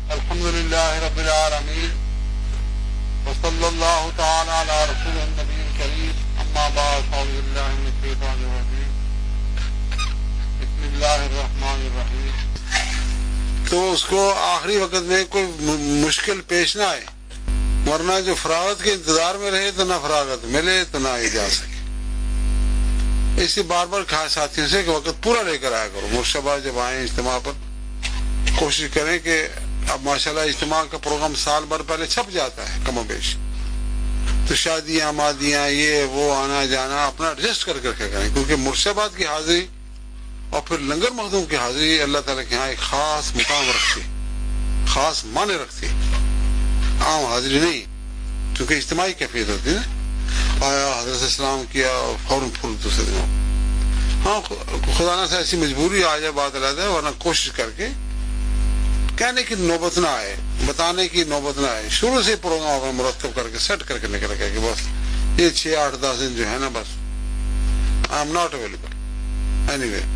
الحمد لله رب العالمين وصلى الله تعالى على رسول النبي الكريم اما بعد فاعوذ بالله من الشيطان الرجيم بسم الله الرحمن الرحیم. تو اس کو آخری وقت میں کوئی مشکل پیش نہ آئے، ورنہ جو فراغت کے انتظار میں رہے تو نہ فراغت ملے تو نہ آئی جا سکے. اسی بار بار کہا ساتھیوں سے کہ وقت پورا لے کر آیا کرو. مرشبہ جب آئیں اجتماع پر کوشش کریں کہ اب ماشاءاللہ اجتماع کا پروگرام سال بھر پہلے چھپ جاتا ہے کم و بیش، تو شادیاں مادیاں یہ وہ آنا جانا اپنا ایڈجسٹ کر کے کریں، کیونکہ مرشبات کی حاضری اور پھر لنگر مخدوم کی حاضری اللہ تعالیٰ کے ہاں ایک خاص مقام رکھتی، خاص معنی رکھتی، عام حاضری نہیں، کیونکہ اجتماعی کیفیت ہوتی ہے نا. آیا حضرت السلام کیا فوراً پھول دوسرے دن. ہاں خدا نہ سے ایسی مجبوری آ جائے بات علیحدہ ہے، ورنہ کوشش کر کے کہنے کی نوبت نہ آئے، بتانے کی نوبت نہ آئے، شروع سے پروگرام اپنا مرتب کر کے سیٹ کر کے نکل گیا کہ بس یہ 6-8-10 دن جو ہے نا بس I am not available anyway.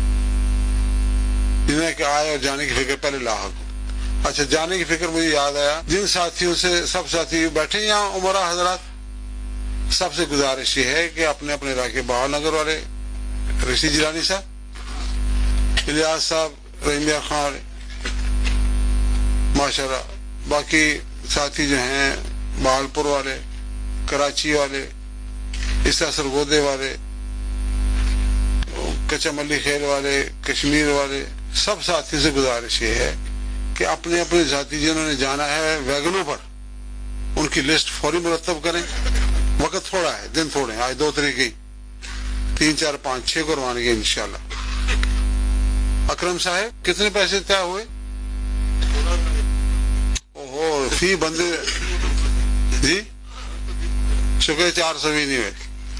جنہیں کہ آئے اور جانے کی فکر پہلے لاحق ہو. اچھا جانے کی فکر مجھے یاد آیا، جن ساتھیوں سے سب ساتھی بیٹھے یہاں عمرہ حضرات، سب سے گزارش یہ ہے کہ اپنے اپنے علاقے بہاول نگر والے رشید جیلانی صاحب، الیاس صاحب، رحیم خان والے ماشاءاللہ، باقی ساتھی جو ہیں بہاولپور والے، کراچی والے، اسا سرگودے والے، کچا ملی خیل والے، کشمیر والے، سب ساتھیوں سے گزارش یہ ہے کہ اپنے اپنے ساتھی جنہوں نے جانا ہے ویگنوں پر ان کی لسٹ فوری مرتب کریں. وقت تھوڑا ہے، دن تھوڑے ہیں، آج 2 تاریخ گئی، 3 4 5 6 کو روانگی ہے انشاءاللہ. اکرم صاحب کتنے پیسے طے ہوئے؟ اوہو فی بندے جی شکر 400 بھی نہیں ہوئے.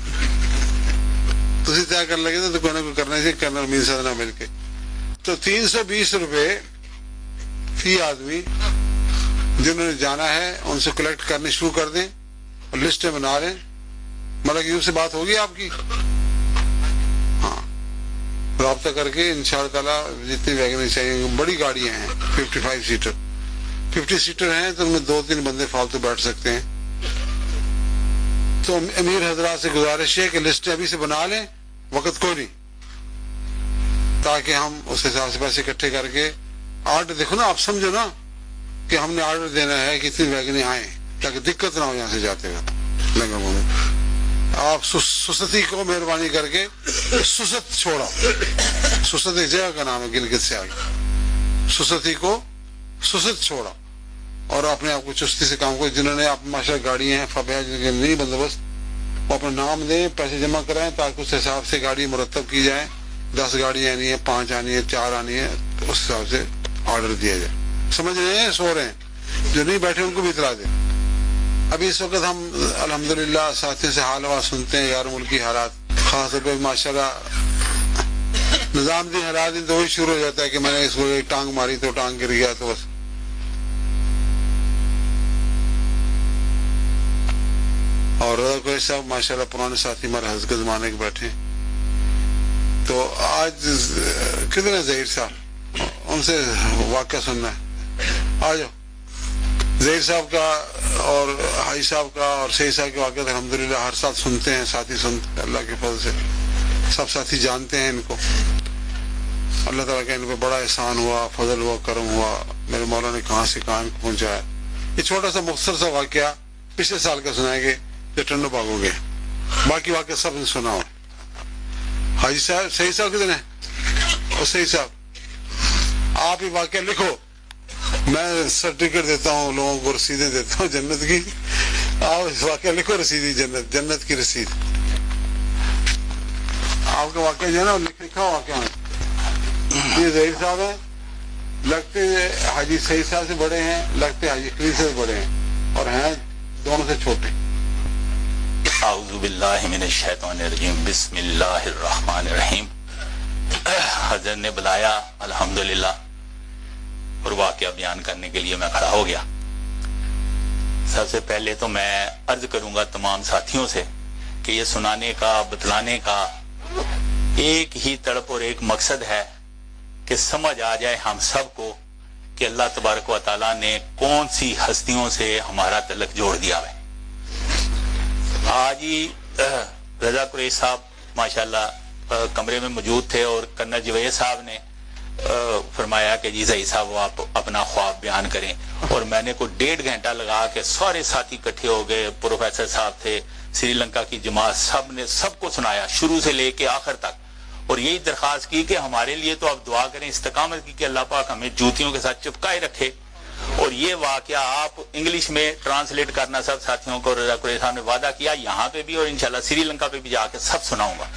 تسی طے کر لگے تو کوئی نہ کوئی کرنا چاہیے، کرنل مین صاحب نہ مل کے. تو 320 روپے فی آدمی جنہوں نے جانا ہے ان سے کلیکٹ کرنے شروع کر دیں اور لسٹیں بنا لیں. ملک یوسف سے بات ہوگی آپ کی؟ ہاں رابطہ کر کے انشاءاللہ تعالیٰ جتنی ویگنیں چاہیے، بڑی گاڑیاں ہیں 55 سیٹر، 50 سیٹر ہیں تو ان میں 2-3 بندے فالتو بیٹھ سکتے ہیں. تو امیر حضرات سے گزارش ہے کہ لسٹیں ابھی سے بنا لیں، وقت کو نہیں، تاکہ ہم اس حساب سے پیسے اکٹھے کر کے آرڈر دیکھو نا، آپ سمجھو نا کہ ہم نے آرڈر دینا ہے کہ اتنی ویگنیں آئیں تاکہ دقت نہ ہو یہاں سے جاتے ہوئے. آپ سستی کو مہربانی کر کے سست چھوڑا، سست ایک جگہ کا نام ہے گلگت سے آگے، سستی کو سست چھوڑا اور اپنے آپ کو چستی سے کام کرو. جنہوں نے آپ ماشاءاللہ گاڑیاں ہیں فبیا جن کے نہیں بندوبست، وہ اپنا نام دیں، پیسے جمع کرائیں تاکہ اس حساب سے گاڑی مرتب کی جائیں. 10 گاڑیاں آنی ہے، 5 آنی ہے، 4 آنی ہے، تو اس حساب سے آرڈر دیا جائے. سمجھ رہے ہیں؟ سو رہے ہیں؟ جو نہیں بیٹھے ان کو بھی اطلاع دیں. ابھی اس وقت ہم الحمدللہ ساتھیوں سے حال ہوا سنتے ہیں، غیر ملکی حالات، خاص طور پہ ماشاءاللہ نظام دین حالات تو وہی شروع ہو جاتا ہے کہ میں نے اس کو ایک ٹانگ ماری تو ٹانگ گر گیا تو بس. اور کوئی صاحب ماشاءاللہ پرانے ساتھی ہمارے حضرت کے زمانے کے بیٹھے. تو آج کتنے ظہیر صاحب ان سے واقعہ سننا ہے، آ جاؤ. ظہیر صاحب کا اور حاجی صاحب کا اور سید صاحب کے واقعات الحمدللہ ہر ساتھ سنتے ہیں، ساتھی سنتے ہیں، اللہ کے فضل سے سب ساتھی جانتے ہیں ان کو. اللہ تعالیٰ کا ان پہ بڑا احسان ہوا، فضل ہوا، کرم ہوا. میرے مولا نے کہاں سے کہاں ان کو پہنچایا. یہ چھوٹا سا مختصر سا واقعہ پچھلے سال کا سنائیں گے جو ٹنڈو باغ ہو گیا، باقی واقعہ سب نے سنا ہو. حاجی صاحب سید صاحب کتنے ہیں؟ اور سید صاحب آپ یہ واقعہ لکھو، میں سرٹیفکیٹ دیتا ہوں لوگوں کو، رسیدیں دیتا ہوں جنت کی. آپ اس واقعہ لکھو، رسیدی جنت، جنت کی رسید. آپ کا واقعہ جو ہے نا لکھا واقعہ یہ ظہیر صاحب ہیں، لگتے حاجی سعید صاحب سے بڑے ہیں، لگتے حاجی خلیل سے بڑے ہیں، اور ہیں دونوں سے چھوٹے. اعوذ باللہ من الشیطان الرجیم، بسم اللہ الرحمن الرحیم. حضرت نے بلایا الحمدللہ اور واقعہ بیان کرنے کے لیے میں کھڑا ہو گیا. سب سے پہلے تو میں عرض کروں گا تمام ساتھیوں سے کہ یہ سنانے کا، بتلانے کا ایک ہی تڑپ اور ایک مقصد ہے کہ سمجھ آ جائے ہم سب کو کہ اللہ تبارک و تعالیٰ نے کون سی ہستیوں سے ہمارا تعلق جوڑ دیا ہے. آج ہی رضا قریش صاحب ماشاءاللہ کمرے میں موجود تھے اور کرنل جوید صاحب نے فرمایا کہ جی ضعیف صاحب آپ اپنا خواب بیان کریں, اور میں نے کوئی 1.5 گھنٹہ لگا کے سارے ساتھی اکٹھے ہو گئے, پروفیسر صاحب تھے, سری لنکا کی جماعت, سب نے سب کو سنایا شروع سے لے کے آخر تک, اور یہی درخواست کی کہ ہمارے لیے تو آپ دعا کریں استقامت کی کہ اللہ پاک ہمیں جوتیوں کے ساتھ چپکائے رکھے. اور یہ واقعہ آپ انگلش میں ٹرانسلیٹ کرنا سب ساتھیوں کو رضا قریش صاحب نے وعدہ کیا, یہاں پہ بھی اور انشاءاللہ سری لنکا پہ بھی جا کے سب سناؤں گا.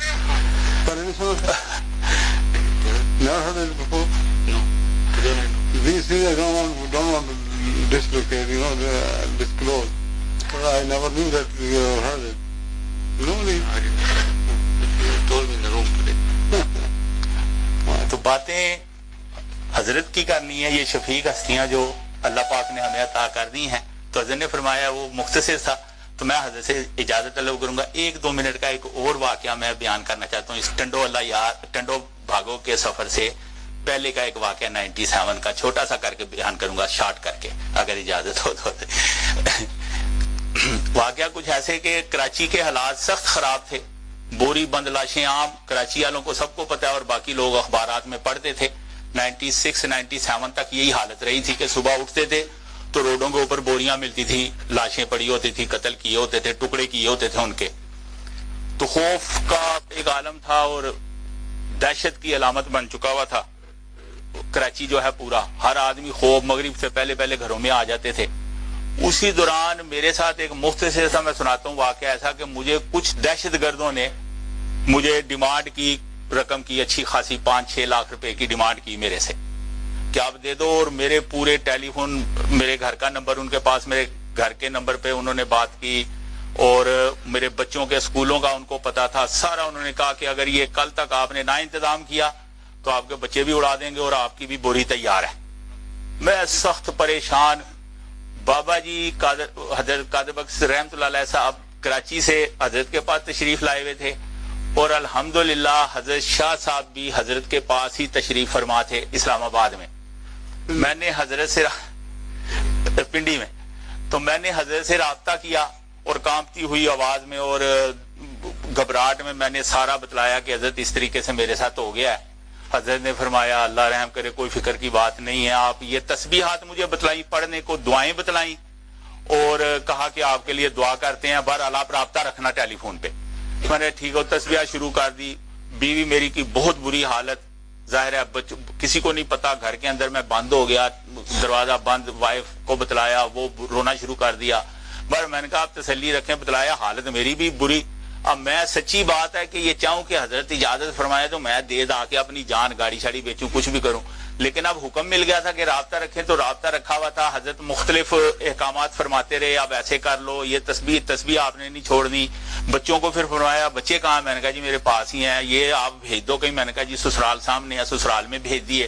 Never heard it before? No. These things I don't want to dislocate, disclose. But I never knew that you ever heard it. Normally, You told me in the room today. تو باتیں حضرت کی کرنی ہے, یہ شفیق ہستیاں جو اللہ پاک نے ہمیں عطا کر دی ہیں. تو حضرت نے فرمایا وہ مختصر تھا, تو میں حضرت سے اجازت طلب کروں گا. 1-2 منٹ کا ایک اور واقعہ میں بیان کرنا چاہتا ہوں اس ٹنڈو بھاگو کے سفر سے پہلے کا ایک واقعہ 97 کا چھوٹا سا کر کے بیان کروں گا, شارٹ کر کے اگر اجازت ہو تو. واقعہ کچھ ایسے کہ کراچی کے حالات سخت خراب تھے, بوری بند لاشیں عام کراچی والوں کو سب کو پتا ہے, اور باقی لوگ اخبارات میں پڑھتے تھے. 96-97 تک یہی حالت رہی تھی کہ صبح اٹھتے تھے تو روڈوں کے اوپر بوریاں ملتی تھی, لاشیں پڑی ہوتی تھی, قتل کیے ہوتے تھے, ٹکڑے کیے ہوتے تھے ان کے. تو خوف کا ایک عالم تھا اور دہشت کی علامت بن چکا ہوا تھا کراچی جو ہے پورا. ہر آدمی خوف مغرب سے پہلے گھروں میں آ جاتے تھے. اسی دوران میرے ساتھ ایک مختصر سا میں سناتا ہوں واقعہ ایسا کہ مجھے کچھ دہشت گردوں نے مجھے ڈیمانڈ کی, رقم کی اچھی خاصی 5-6 لاکھ روپے کی ڈیمانڈ کی میرے سے کہ آپ دے دو, اور میرے پورے ٹیلی فون, میرے گھر کا نمبر ان کے پاس, میرے گھر کے نمبر پہ انہوں نے بات کی, اور میرے بچوں کے اسکولوں کا ان کو پتا تھا سارا. انہوں نے کہا کہ اگر یہ کل تک آپ نے نہ انتظام کیا تو آپ کے بچے بھی اڑا دیں گے اور آپ کی بھی بوری تیار ہے. میں سخت پریشان. بابا جی حضرت قادر بخش رحمت اللہ علیہ صاحب کراچی سے حضرت کے پاس تشریف لائے ہوئے تھے, اور الحمدللہ حضرت شاہ صاحب بھی حضرت کے پاس ہی تشریف فرما تھے اسلام آباد میں. میں نے حضرت سے پنڈی میں, تو میں نے حضرت سے رابطہ کیا اور کانپتی ہوئی آواز میں اور گھبراہٹ میں نے سارا بتلایا کہ حضرت اس طریقے سے میرے ساتھ ہو گیا ہے. حضرت نے فرمایا اللہ رحم کرے, کوئی فکر کی بات نہیں ہے. آپ یہ تسبیحات مجھے بتلائی, پڑھنے کو دعائیں بتلائیں, اور کہا کہ آپ کے لیے دعا کرتے ہیں, بہرحال آپ رابطہ رکھنا ٹیلی فون پہ. میں نے ٹھیک ہے تسبیحات شروع کر دی. بیوی میری کی بہت بری حالت, ظاہر ہے کسی کو نہیں پتا, گھر کے اندر میں بند ہو گیا, دروازہ بند, وائف کو بتلایا, وہ رونا شروع کر دیا. پر میں نے کہا آپ تسلی رکھیں, بتلایا حالت میری بھی بری. اب میں سچی بات ہے کہ یہ چاہوں کہ حضرت اجازت فرمائے تو میں دے دا کے اپنی جان گاڑی شاڑی بیچوں, کچھ بھی کروں, لیکن اب حکم مل گیا تھا کہ رابطہ رکھیں, تو رابطہ رکھا ہوا تھا. حضرت مختلف احکامات فرماتے رہے, اب ایسے کر لو, یہ تسبیح آپ نے نہیں چھوڑنی. بچوں کو پھر فرمایا بچے کہاں, میں نے کہا جی میرے پاس ہی ہیں, یہ آپ بھیج دو کہیں. میں نے کہا جی سسرال سامنے ہے, سسرال میں بھیج دیے.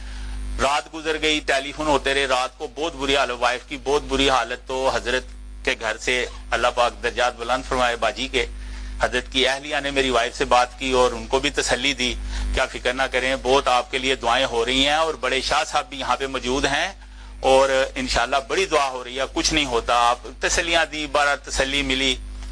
رات گزر گئی, ٹیلی فون ہوتے رہے, رات کو بہت بری حالت, وائف کی بہت بری حالت. تو حضرت کے گھر سے اللہ پاک درجات بلند فرمائے باجی کے, حضرت کی اہلیہ نے میری وائف سے بات کی اور ان کو بھی تسلی دی, کیا فکر نہ کریں, بہت آپ کے لیے دعائیں ہو رہی ہیں, اور بڑے شاہ صاحب بھی یہاں پہ موجود ہیں, اور انشاءاللہ بڑی دعا ہو رہی ہے, کچھ نہیں ہوتا. آپ تسلیاں دی, بڑا تسلی ملی.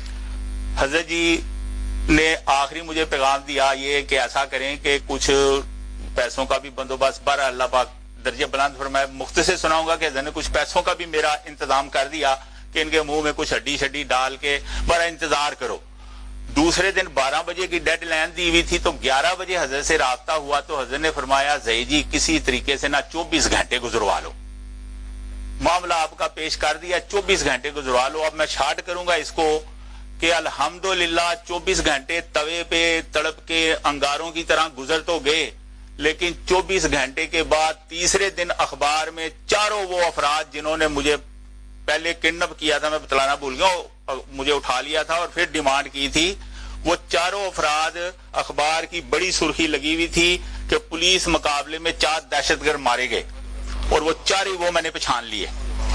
حضرت جی نے آخری مجھے پیغام دیا یہ کہ ایسا کریں کہ کچھ پیسوں کا بھی بندوبست, بہرحال اللہ پاک درجہ بلند فرمائے. مختصر سناؤں گا کہ حضرت نے کچھ پیسوں کا بھی میرا انتظام کر دیا کہ ان کے منہ میں کچھ ہڈی شڈی ڈال کے بڑا انتظار کرو. دوسرے دن 12 بجے کی ڈیڈ لائن دی ہوئی تھی, تو 11 بجے حضرت سے رابطہ ہوا, تو حضرت نے فرمایا ظہیر جی کسی طریقے سے نہ 24 گھنٹے گزروا لو, معاملہ آپ کا پیش کر دیا, 24 گھنٹے گزروا لو. اب میں شارٹ کروں گا اس کو کہ الحمدللہ 24 گھنٹے توے پہ تڑپ کے انگاروں کی طرح گزر تو گئے, لیکن 24 گھنٹے کے بعد تیسرے دن اخبار میں چاروں وہ افراد جنہوں نے مجھے پہلے کڈنیپ کیا تھا, میں بتلانا بھول گیا, مجھے اٹھا لیا تھا اور پھر ڈیمانڈ کی تھی, وہ چاروں افراد اخبار کی بڑی سرخی لگی ہوئی تھی کہ پولیس مقابلے میں 4 دہشت گرد مارے گئے, اور وہ 4 ہی وہ میں نے پہچان لیے.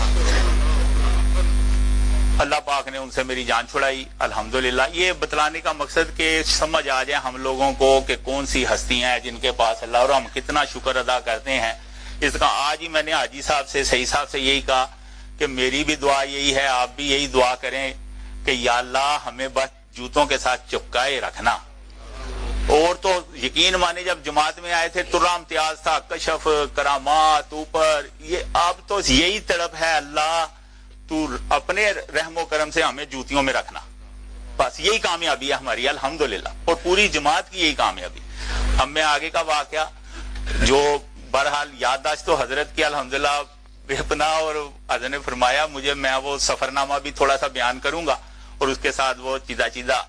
اللہ پاک نے ان سے میری جان چھڑائی الحمدللہ. یہ بتلانے کا مقصد کہ سمجھ آ جائے ہم لوگوں کو کہ کون سی ہستیاں ہیں جن کے پاس اللہ, اور ہم کتنا شکر ادا کرتے ہیں اس کا آج ہی میں نے حاجی صاحب سے صحیح صاحب سے یہی کہا کہ میری بھی دعا یہی ہے، آپ بھی یہی دعا کریں کہ یا اللہ ہمیں بس جوتوں کے ساتھ چپکائے رکھنا. اور تو یقین مانے جب جماعت میں آئے تھے ترا امتیاز تھا، کشف، کرامات اوپر، یہ اب تو یہی طلب ہے اللہ تو اپنے رحم و کرم سے ہمیں جوتیوں میں رکھنا. بس یہی کامیابی ہے ہماری الحمدللہ، اور پوری جماعت کی یہی کامیابی. ہم میں آگے کا واقعہ جو بہرحال یادداشت تو حضرت کی الحمدللہ بے پناہ، اور حضرت نے فرمایا مجھے، میں وہ سفر نامہ بھی تھوڑا سا بیان کروں گا اور اس کے ساتھ وہ چیزہ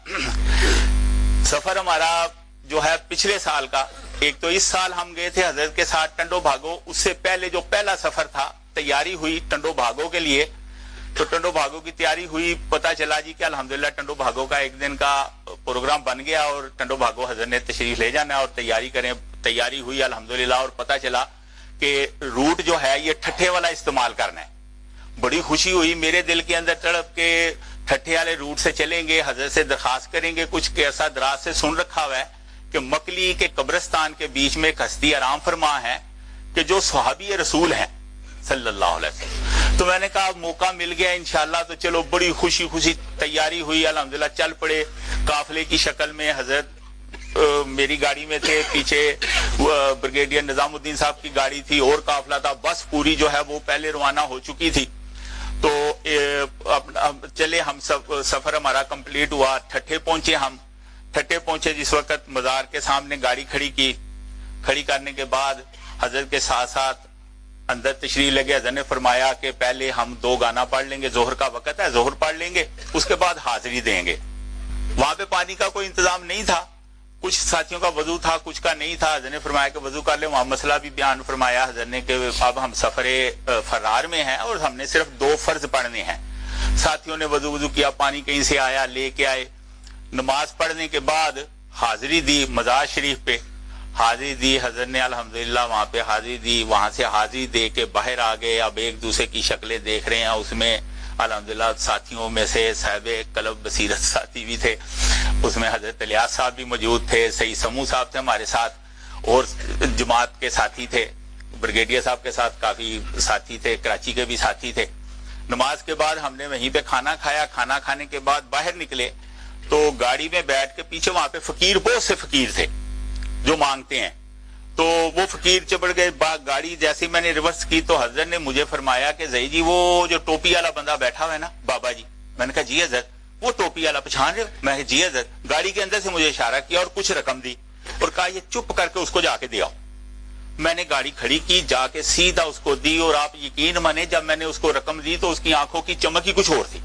سفر ہمارا جو ہے پچھلے سال کا. ایک تو اس سال ہم گئے تھے حضرت کے ساتھ ٹنڈو بھاگو، اس سے پہلے جو پہلا سفر تھا تیاری ہوئی ٹنڈو بھاگو کے لیے، تو ٹنڈو بھاگو کی تیاری ہوئی. پتہ چلا جی کہ الحمدللہ ٹنڈو بھاگو کا ایک دن کا پروگرام بن گیا اور ٹنڈو بھاگو حضرت نے تشریف لے جانا اور تیاری ہوئی الحمدللہ. اور پتہ چلا کہ روٹ جو ہے یہ ٹھٹھے والا استعمال کرنا ہے. بڑی خوشی ہوئی میرے دل کے اندر تڑپ کے ٹھٹھے والے روٹ سے چلیں گے، حضرت سے درخواست کریں گے. کچھ ایسا دراز سے سن رکھا ہوا ہے کہ مکلی کے قبرستان کے بیچ میں ایک ہستی آرام فرما ہے کہ جو صحابی رسول ہیں صلی اللہ علیہ وسلم. تو میں نے کہا موقع مل گیا انشاءاللہ، تو چلو بڑی خوشی تیاری ہوئی الحمدللہ. چل پڑے قافلے کی شکل میں. حضرت میری گاڑی میں تھے، پیچھے بریگیڈیئر نظام الدین صاحب کی گاڑی تھی اور قافلہ تھا. بس پوری جو ہے وہ پہلے روانہ ہو چکی تھی. تو چلے ہم سب، سفر ہمارا کمپلیٹ ہوا. ٹھٹھے پہنچے جس وقت مزار کے سامنے گاڑی کھڑی کرنے کے بعد حضرت کے ساتھ ساتھ اندر تشریف لگے. حضرت نے فرمایا کہ پہلے ہم 2 گانا پڑھ لیں گے، ظہر کا وقت ہے، ظہر پڑھ لیں گے، اس کے بعد حاضری دیں گے. وہاں پہ پانی کا کوئی انتظام نہیں تھا، کچھ ساتھیوں کا وضو تھا، کچھ کا نہیں تھا. حضرت نے فرمایا کہ وضو کر لیں. وہاں مسئلہ بھی بیان فرمایا حضرت نے کہ اب ہم سفر فرار میں ہیں اور ہم نے صرف 2 فرض پڑھنے ہیں. ساتھیوں نے وضو کیا، پانی کہیں سے آیا لے کے آئے. نماز پڑھنے کے بعد حاضری دی مزار شریف پہ. حاضری دی حضرت نے الحمدللہ، وہاں پہ حاضری دی. وہاں سے حاضری دے کے باہر آ گئے. اب ایک دوسرے کی شکلیں دیکھ رہے ہیں. اس میں الحمدللہ ساتھیوں میں سے صاحب قلب بصیرت ساتھی بھی تھے، اس میں حضرت الیاس صاحب بھی موجود تھے، سید سمو صاحب تھے ہمارے ساتھ، اور جماعت کے ساتھی تھے. بریگیڈیئر صاحب کے ساتھ کافی ساتھی تھے، کراچی کے بھی ساتھی تھے. نماز کے بعد ہم نے وہیں پہ کھانا کھایا. کھانا کھانے کے بعد باہر نکلے تو گاڑی میں بیٹھ کے پیچھے وہاں پہ فقیر، بہت سے فقیر تھے جو مانگتے ہیں. تو وہ فقیر چبڑ گئے. گاڑی جیسے میں نے ریورس کی تو حضرت نے مجھے فرمایا کہ زئی جی وہ جو ٹوپی والا بندہ بیٹھا ہوا ہے نا بابا جی. میں نے کہا جی حضرت وہ ٹوپی والا پہچان رہے ہو؟ میں نے جی حضرت. گاڑی کے اندر سے مجھے اشارہ کیا اور کچھ رقم دی اور کہا یہ چپ کر کے اس کو جا کے دے آؤ. میں نے گاڑی کھڑی کی، جا کے سیدھا اس کو دی. اور آپ یقین مانے جب میں نے اس کو رقم دی تو اس کی آنکھوں کی چمک ہی کچھ اور تھی.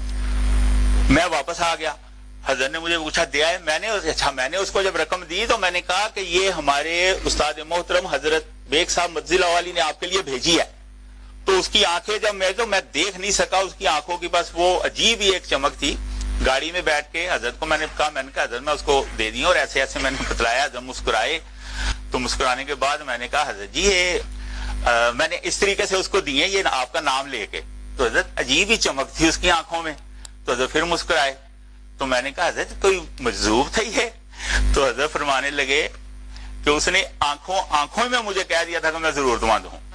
میں واپس آ گیا. حضرت نے مجھے پوچھا دیا ہے؟ میں نے اس کو جب رقم دی تو میں نے کہا کہ یہ ہمارے استاد محترم حضرت بیگ صاحب مدزلہ والی نے آپ کے لیے بھیجی ہے. تو اس کی آنکھیں جب میں دیکھ نہیں سکا، اس کی آنکھوں کی بس وہ عجیب ہی ایک چمک تھی. گاڑی میں بیٹھ کے حضرت کو میں نے کہا حضرت میں اس کو دے دی اور ایسے ایسے میں نے بتلایا. جب مسکرائے تو مسکرانے کے بعد میں نے کہا حضرت جی یہ میں نے اس طریقے سے اس کو دیے یہ آپ کا نام لے کے. تو حضرت عجیب ہی چمک تھی اس کی آنکھوں میں. تو حضرت پھر مسکرائے. تو میں نے کہا حضرت کوئی مجذوب تھا یہ؟ تو حضرت فرمانے لگے کہ اس نے آنکھوں میں مجھے کہہ دیا تھا کہ میں ضرورت مند ہوں.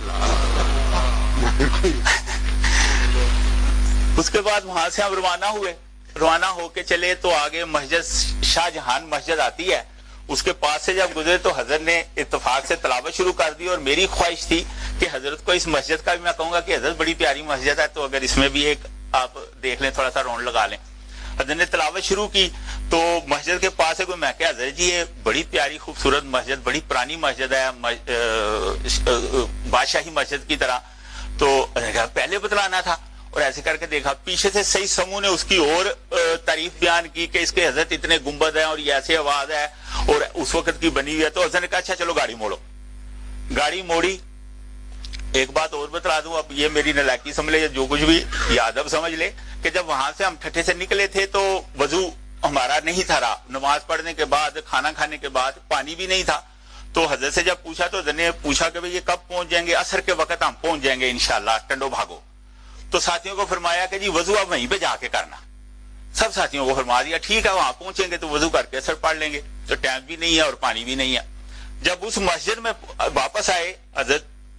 اس کے بعد وہاں سے ہم روانہ ہو کے چلے تو آگے مسجد شاہ جہان مسجد آتی ہے. اس کے پاس سے جب گزرے تو حضرت نے اتفاق سے تلاوت شروع کر دی. اور میری خواہش تھی کہ حضرت کو اس مسجد کا بھی میں کہوں گا کہ حضرت بڑی پیاری مسجد ہے تو اگر اس میں بھی ایک آپ دیکھ لیں، تھوڑا سا رونڈ لگا لیں. حضرت نے تلاوت شروع کی تو مسجد کے پاس ہے کوئی. میں کہا حضرت جی یہ بڑی پیاری خوبصورت مسجد، بڑی پرانی مسجد ہے، بادشاہی مسجد کی طرح. تو پہلے بتلانا تھا. اور ایسے کر کے دیکھا پیچھے سے سید سمو نے اس کی اور تعریف بیان کی کہ اس کے حضرت اتنے گنبد ہیں اور یہ ایسے آواز ہے اور اس وقت کی بنی ہوئی ہے. تو حضرت نے کہا اچھا چلو گاڑی موڑو. گاڑی موڑی. ایک بات اور بتلا دوں، اب یہ میری نلاکی سمجھ لے یا جو کچھ بھی یاد اب سمجھ لے کہ جب وہاں سے ہم ٹھٹھے سے نکلے تھے تو وضو ہمارا نہیں تھا رہا. نماز پڑھنے کے بعد کھانا کھانے کے بعد پانی بھی نہیں تھا. تو حضرت سے جب پوچھا تو حضرت نے پوچھا کہ یہ کب پہنچ جائیں گے؟ عصر کے وقت ہم پہنچ جائیں گے انشاءاللہ ٹنڈو بھاگو. تو ساتھیوں کو فرمایا کہ جی وضو اب وہیں پہ جا کے کرنا. سب ساتھیوں کو فرما دیا ٹھیک ہے وہاں پہنچیں گے تو وضو کر کے عصر پڑھ لیں گے. تو ٹائم بھی نہیں ہے اور پانی بھی نہیں ہے. جب اس مسجد میں واپس آئے حضرت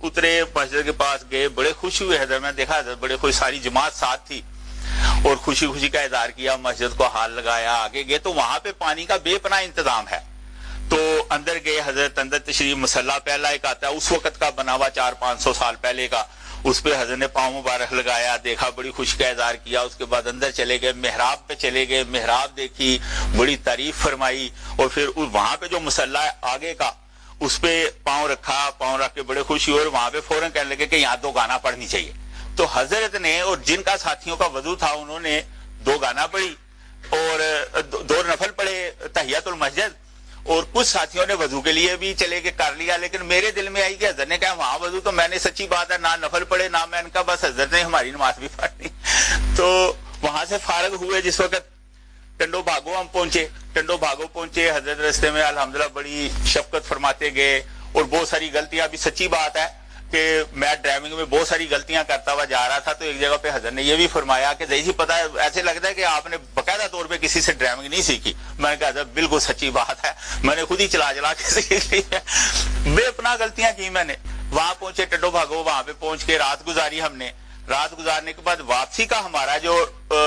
اترے, مسجد کے پاس گئے, بڑے خوش ہوئے حضرت, میں دیکھا حضرت بڑے خوش, ساری جماعت ساتھ تھی اور خوشی خوشی کا اظہار کیا, مسجد کو ہاتھ لگایا, آگے گئے تو وہاں پہ پانی کا بے پناہ انتظام ہے. تو اندر گئے حضرت, اندر تشریف, مصلی پہلا ایک آتا ہے اس وقت کا بنا ہوا 400-500 سال پہلے کا, اس پہ حضرت نے پاؤں مبارک لگایا, دیکھا, بڑی خوشی کا اظہار کیا. اس کے بعد اندر چلے گئے, محراب پہ چلے گئے, محراب دیکھی, بڑی تعریف فرمائی, اور پھر وہاں پہ جو مصلی آگے کا اس پہ پاؤں رکھا, پاؤں رکھ کے بڑے خوشی ہوئے, اور وہاں پہ فوراً کہنے لگے کہ یہاں 2 گانا پڑھنی چاہیے. تو حضرت نے, اور جن کا ساتھیوں کا وضو تھا انہوں نے 2 گانا پڑھی اور 2 نفل پڑھے تحیت المسجد, اور کچھ ساتھیوں نے وضو کے لیے بھی چلے کے کر لیا. لیکن میرے دل میں آئی کہ حضرت نے کہا وہاں وضو, تو میں نے سچی بات ہے نہ نفل پڑھے نہ میں, ان کا بس حضرت نے ہماری نماز بھی پڑھنی. تو وہاں سے فارغ ہوئے, جس وقت ٹنڈو بھاگو ہم پہنچے. ٹنڈو بھاگو پہنچے, حضرت رستے میں الحمدللہ بڑی شفقت فرماتے گئے, اور بہت ساری غلطیاں بھی, سچی بات ہے کہ میں ڈرائیونگ میں بہت ساری غلطیاں کرتا ہوا جا رہا تھا. تو ایک جگہ پہ حضرت نے یہ بھی فرمایا کہ جی پتا ہے, ایسے لگتا ہے کہ آپ نے باقاعدہ طور پہ کسی سے ڈرائیونگ نہیں سیکھی. میں نے کہا حضرت بالکل سچی بات ہے, میں نے خود ہی چلا کے سیکھ لی ہے, بے پناہ غلطیاں کی میں نے. وہاں پہنچے ٹنڈو بھاگو, وہاں پہ پہنچ کے رات گزاری ہم نے. رات گزارنے کے بعد واپسی کا ہمارا جو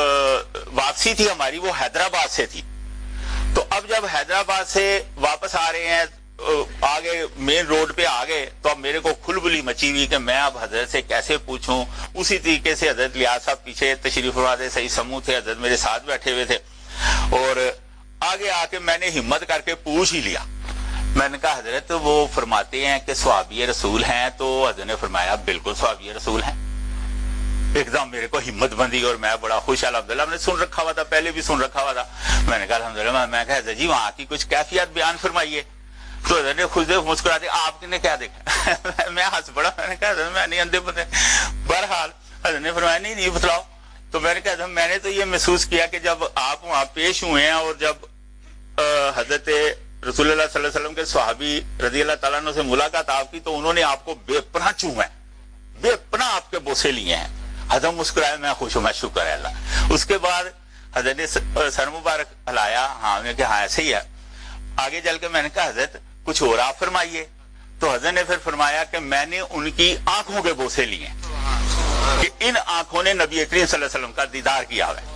واپسی تھی ہماری, وہ حیدرآباد سے تھی. تو اب جب حیدرآباد سے واپس آ رہے ہیں, آگے مین روڈ پہ آ گئے, تو اب میرے کو کھلبلی مچی ہوئی کہ میں اب حضرت سے کیسے پوچھوں. اسی طریقے سے حضرت لیاز صاحب پیچھے تشریف فرما دے, صحیح سمو تھے, حضرت میرے ساتھ بیٹھے ہوئے تھے, اور آگے آ کے میں نے ہمت کر کے پوچھ ہی لیا. میں نے کہا حضرت وہ فرماتے ہیں کہ صحابی رسول ہیں, تو حضرت نے فرمایا بالکل صحابی رسول ہیں. ایک دم میرے کو ہمت بندی, اور میں بڑا خوش, الحمدللہ میں نے سن رکھا ہوا تھا, پہلے بھی سن رکھا ہوا تھا. میں نے کہا الحمدللہ, میں کہا حضرت جی وہاں کی کچھ کیفیت بیان فرمائیے. تو حضرت نے خود مسکراتے, آپ نے کیا دیکھا؟ میں ہنس پڑا, میں نے کہا حضرت میں نہیں اندھے بندے. بہرحال حضرت نے فرمایا نہیں بتلاؤ. تو میں نے کہا حضرت میں نے تو یہ محسوس کیا کہ جب آپ وہاں پیش ہوئے ہیں, اور جب حضرت رسول اللہ صلی اللہ علیہ وسلم کے صحابی رضی اللہ تعالیٰ عنہ سے ملاقات آپ کی, تو انہوں نے آپ کو بے پناہ چوما ہے, بے پناہ آپ کے بوسے لیے ہیں. حضرت مسکرائے, میں خوش ہوں, میں شکر ہے اللہ. اس کے بعد حضرت نے سر مبارک ہلایا, ہاں میں کہا ہاں ایسے ہی ہے. آگے چل کے میں نے کہا حضرت کچھ اور آپ فرمائیے. تو حضرت نے پھر فرمایا کہ میں نے ان کی آنکھوں کے بوسے لیے کہ ان آنکھوں نے نبی کریم صلی اللہ علیہ وسلم کا دیدار کیا ہے.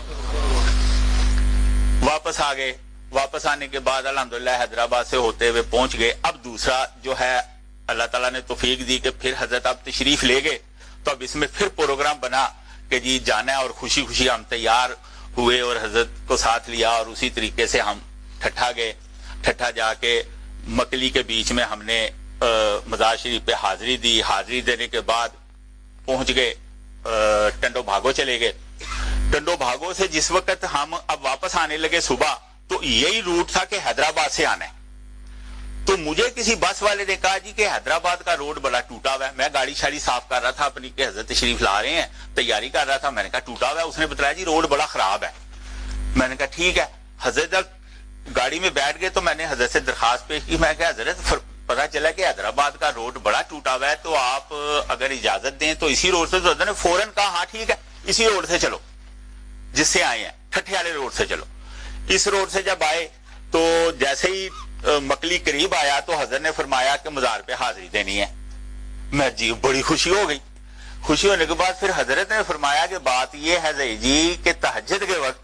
واپس آ گئے. واپس آنے کے بعد الحمدللہ حیدرآباد سے ہوتے ہوئے پہنچ گئے. اب دوسرا جو ہے اللہ تعالیٰ نے توفیق دی کہ پھر حضرت اب تشریف لے گئے, تو اب اس میں پھر پروگرام بنا کہ جی جانا ہے, اور خوشی خوشی ہم تیار ہوئے اور حضرت کو ساتھ لیا, اور اسی طریقے سے ہم ٹھٹھا گئے. ٹھٹھا جا کے مکلی کے بیچ میں ہم نے مزار شریف پہ حاضری دی. حاضری دینے کے بعد پہنچ گئے, ٹنڈو بھاگو چلے گئے. ٹنڈو بھاگو سے جس وقت ہم اب واپس آنے لگے صبح, تو یہی روٹ تھا کہ حیدرآباد سے آنا ہے. تو مجھے کسی بس والے نے کہا جی کہ حیدرآباد کا روڈ بڑا ٹوٹا ہوا ہے. میں گاڑی شاڑی صاف کر رہا تھا اپنی, کہ حضرت تشریف لا رہے ہیں, تیاری کر رہا تھا. میں نے کہا ٹوٹا ہوا ہے. اس نے بتایا جی روڈ بڑا خراب ہے. میں نے کہا ٹھیک ہے. حضرت جب گاڑی میں بیٹھ گئے تو میں نے حضرت سے درخواست پیش کی. میں کہا حضرت پتا چلا کہ حیدرآباد کا روڈ بڑا ٹوٹا ہوا ہے, تو آپ اگر اجازت دیں تو اسی روڈ سے. تو حضرت نے فوراً کہا ہاں ٹھیک ہے, اسی روڈ سے چلو جس سے آئے ہیں, ٹھٹھے والے روڈ سے چلو. اس روڈ سے جب آئے تو جیسے ہی مکلی قریب آیا, تو حضرت نے فرمایا کہ مزار پہ حاضری دینی ہے. میں جی بڑی خوشی ہو گئی. خوشی ہونے کے بعد پھر حضرت نے فرمایا کہ بات یہ ہے جی کہ تہجد کے وقت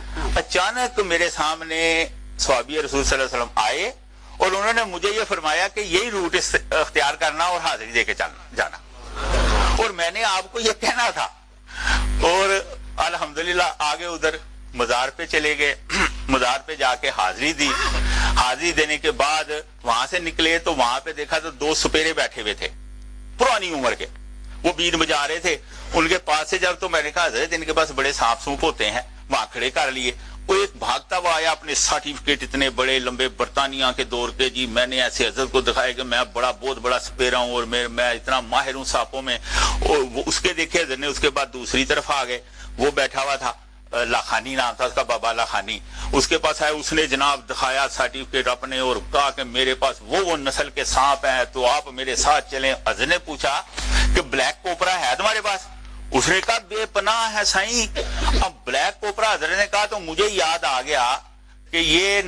اچانک میرے سامنے صحابی رسول صلی اللہ علیہ وسلم آئے, اور انہوں نے مجھے یہ فرمایا کہ یہی روٹ اختیار کرنا اور حاضری دے کے جانا. اور میں نے آپ کو یہ کہنا تھا, اور الحمدللہ آگے ادھر مزار پہ چلے گئے. مزار پہ جا کے حاضری دی. حاضری دینے کے بعد وہاں سے نکلے تو وہاں پہ دیکھا تو 2 سپیرے بیٹھے ہوئے تھے پرانی عمر کے, وہ بیڑ بجا رہے تھے. ان کے پاس سے جب, تو میں نے کہا حضرت ان کے پاس بڑے سانپ سونپ ہوتے ہیں, وہاں کھڑے کر لیے. وہ ایک بھاگتا ہوا آیا, اپنے سرٹیفکیٹ اتنے بڑے لمبے برطانیہ کے دور کے, جی میں نے ایسے حضرت کو دکھایا کہ میں بہت بڑا سپیرا ہوں, اور میں اتنا ماہر ہوں سانپوں میں. اور وہ اس کے دیکھے حضرت نے. اس کے بعد دوسری طرف آ گئے, وہ بیٹھا ہوا تھا, لاخانی نام تھا اس کا, بابا لاخانی. اس کے پاس آئے, اس نے جناب دکھایا سرٹیفکیٹ اپنے, اور کہا کہ میرے پاس وہ نسل کے سانپ ہیں, تو آپ میرے ساتھ چلیں. حضرت نے پوچھا کہ بلیک کوپرا ہے تمہارے پاس؟ اس نے کہا بے پناہ ہے سائیں. اب بلیک کوپرا حضرت نے کہا تو مجھے یاد آ گیا کہ یہ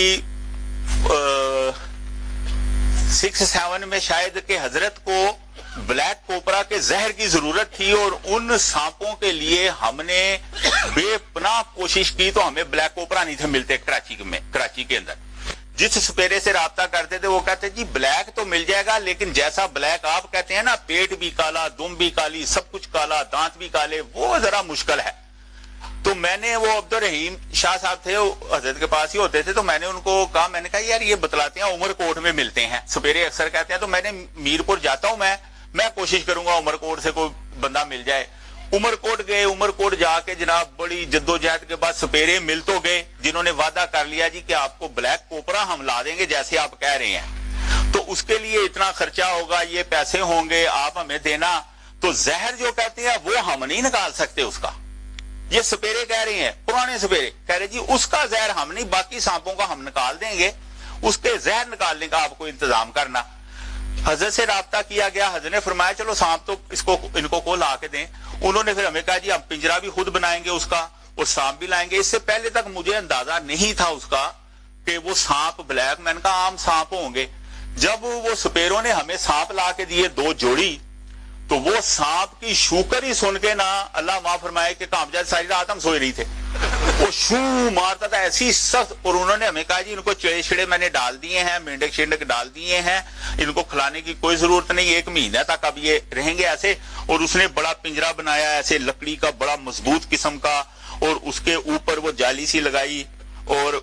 96-97 میں شاید کہ حضرت کو بلیک کوبرا کے زہر کی ضرورت تھی اور ان سانپوں کے لیے ہم نے بے پناہ کوشش کی تو ہمیں بلیک کوبرا نہیں تھے ملتے کراچی کے اندر. جس سپیرے سے رابطہ کرتے تھے وہ کہتے جی بلیک تو مل جائے گا لیکن جیسا بلیک آپ کہتے ہیں نا پیٹ بھی کالا, دم بھی کالی, سب کچھ کالا, دانت بھی کالے, وہ ذرا مشکل ہے. تو میں نے وہ عبد الرحیم شاہ صاحب تھے حضرت کے پاس ہی ہوتے تھے, تو میں نے ان کو کہا, میں نے کہا یار یہ بتلاتے ہیں عمر کوٹ میں ملتے ہیں سپیرے اکثر کہتے ہیں, تو میں نے میر پور جاتا ہوں, میں کوشش کروں گا عمر کوٹ سے کوئی بندہ مل جائے. عمر کوٹ گئے, عمر کوٹ جا کے جناب بڑی جدوجہد کے بعد سپیرے مل تو گئے جنہوں نے وعدہ کر لیا جی کہ آپ کو بلیک کوبرا ہم لا دیں گے جیسے آپ کہہ رہے ہیں, تو اس کے لیے اتنا خرچہ ہوگا, یہ پیسے ہوں گے, آپ ہمیں دینا. تو زہر جو کہتے ہیں وہ ہم نہیں نکال سکتے اس کا, یہ سپیرے کہہ رہے ہیں, پرانے سپیرے کہہ رہے جی اس کا زہر ہم نہیں, باقی سانپوں کا ہم نکال دیں گے, اس کے زہر نکالنے کا آپ کو انتظام کرنا. حضرت سے رابطہ کیا گیا, حضرت نے فرمایا چلو سانپ تو ان کو لا کے دیں. انہوں نے پھر ہمیں کہا جی ہم پنجرا بھی خود بنائیں گے اس کا اور سانپ بھی لائیں گے. اس سے پہلے تک مجھے اندازہ نہیں تھا اس کا کہ وہ سانپ بلیک, میں نے کہا عام سانپ ہوں گے. جب وہ سپیروں نے ہمیں سانپ لا کے دیے 2 جوڑی, تو وہ سانپ کی شوکر ہی سن کے نا اللہ معاف فرمائے کہ کامجاد ساری رات ہم سوئے نہیں تھے, وہ شو مارتا تھا ایسی سخت. اور انہوں نے ہمیں کہا جی ان کو چڑے چھڑے میں نے ڈال دیے ہیں, مینڈک شینڈک ڈال دیے ہیں, ان کو کھلانے کی کوئی ضرورت نہیں, 1 مہینہ تک اب یہ رہیں گے ایسے. اور اس نے بڑا پنجرا بنایا ایسے لکڑی کا بڑا مضبوط قسم کا, اور اس کے اوپر وہ جالی سی لگائی, اور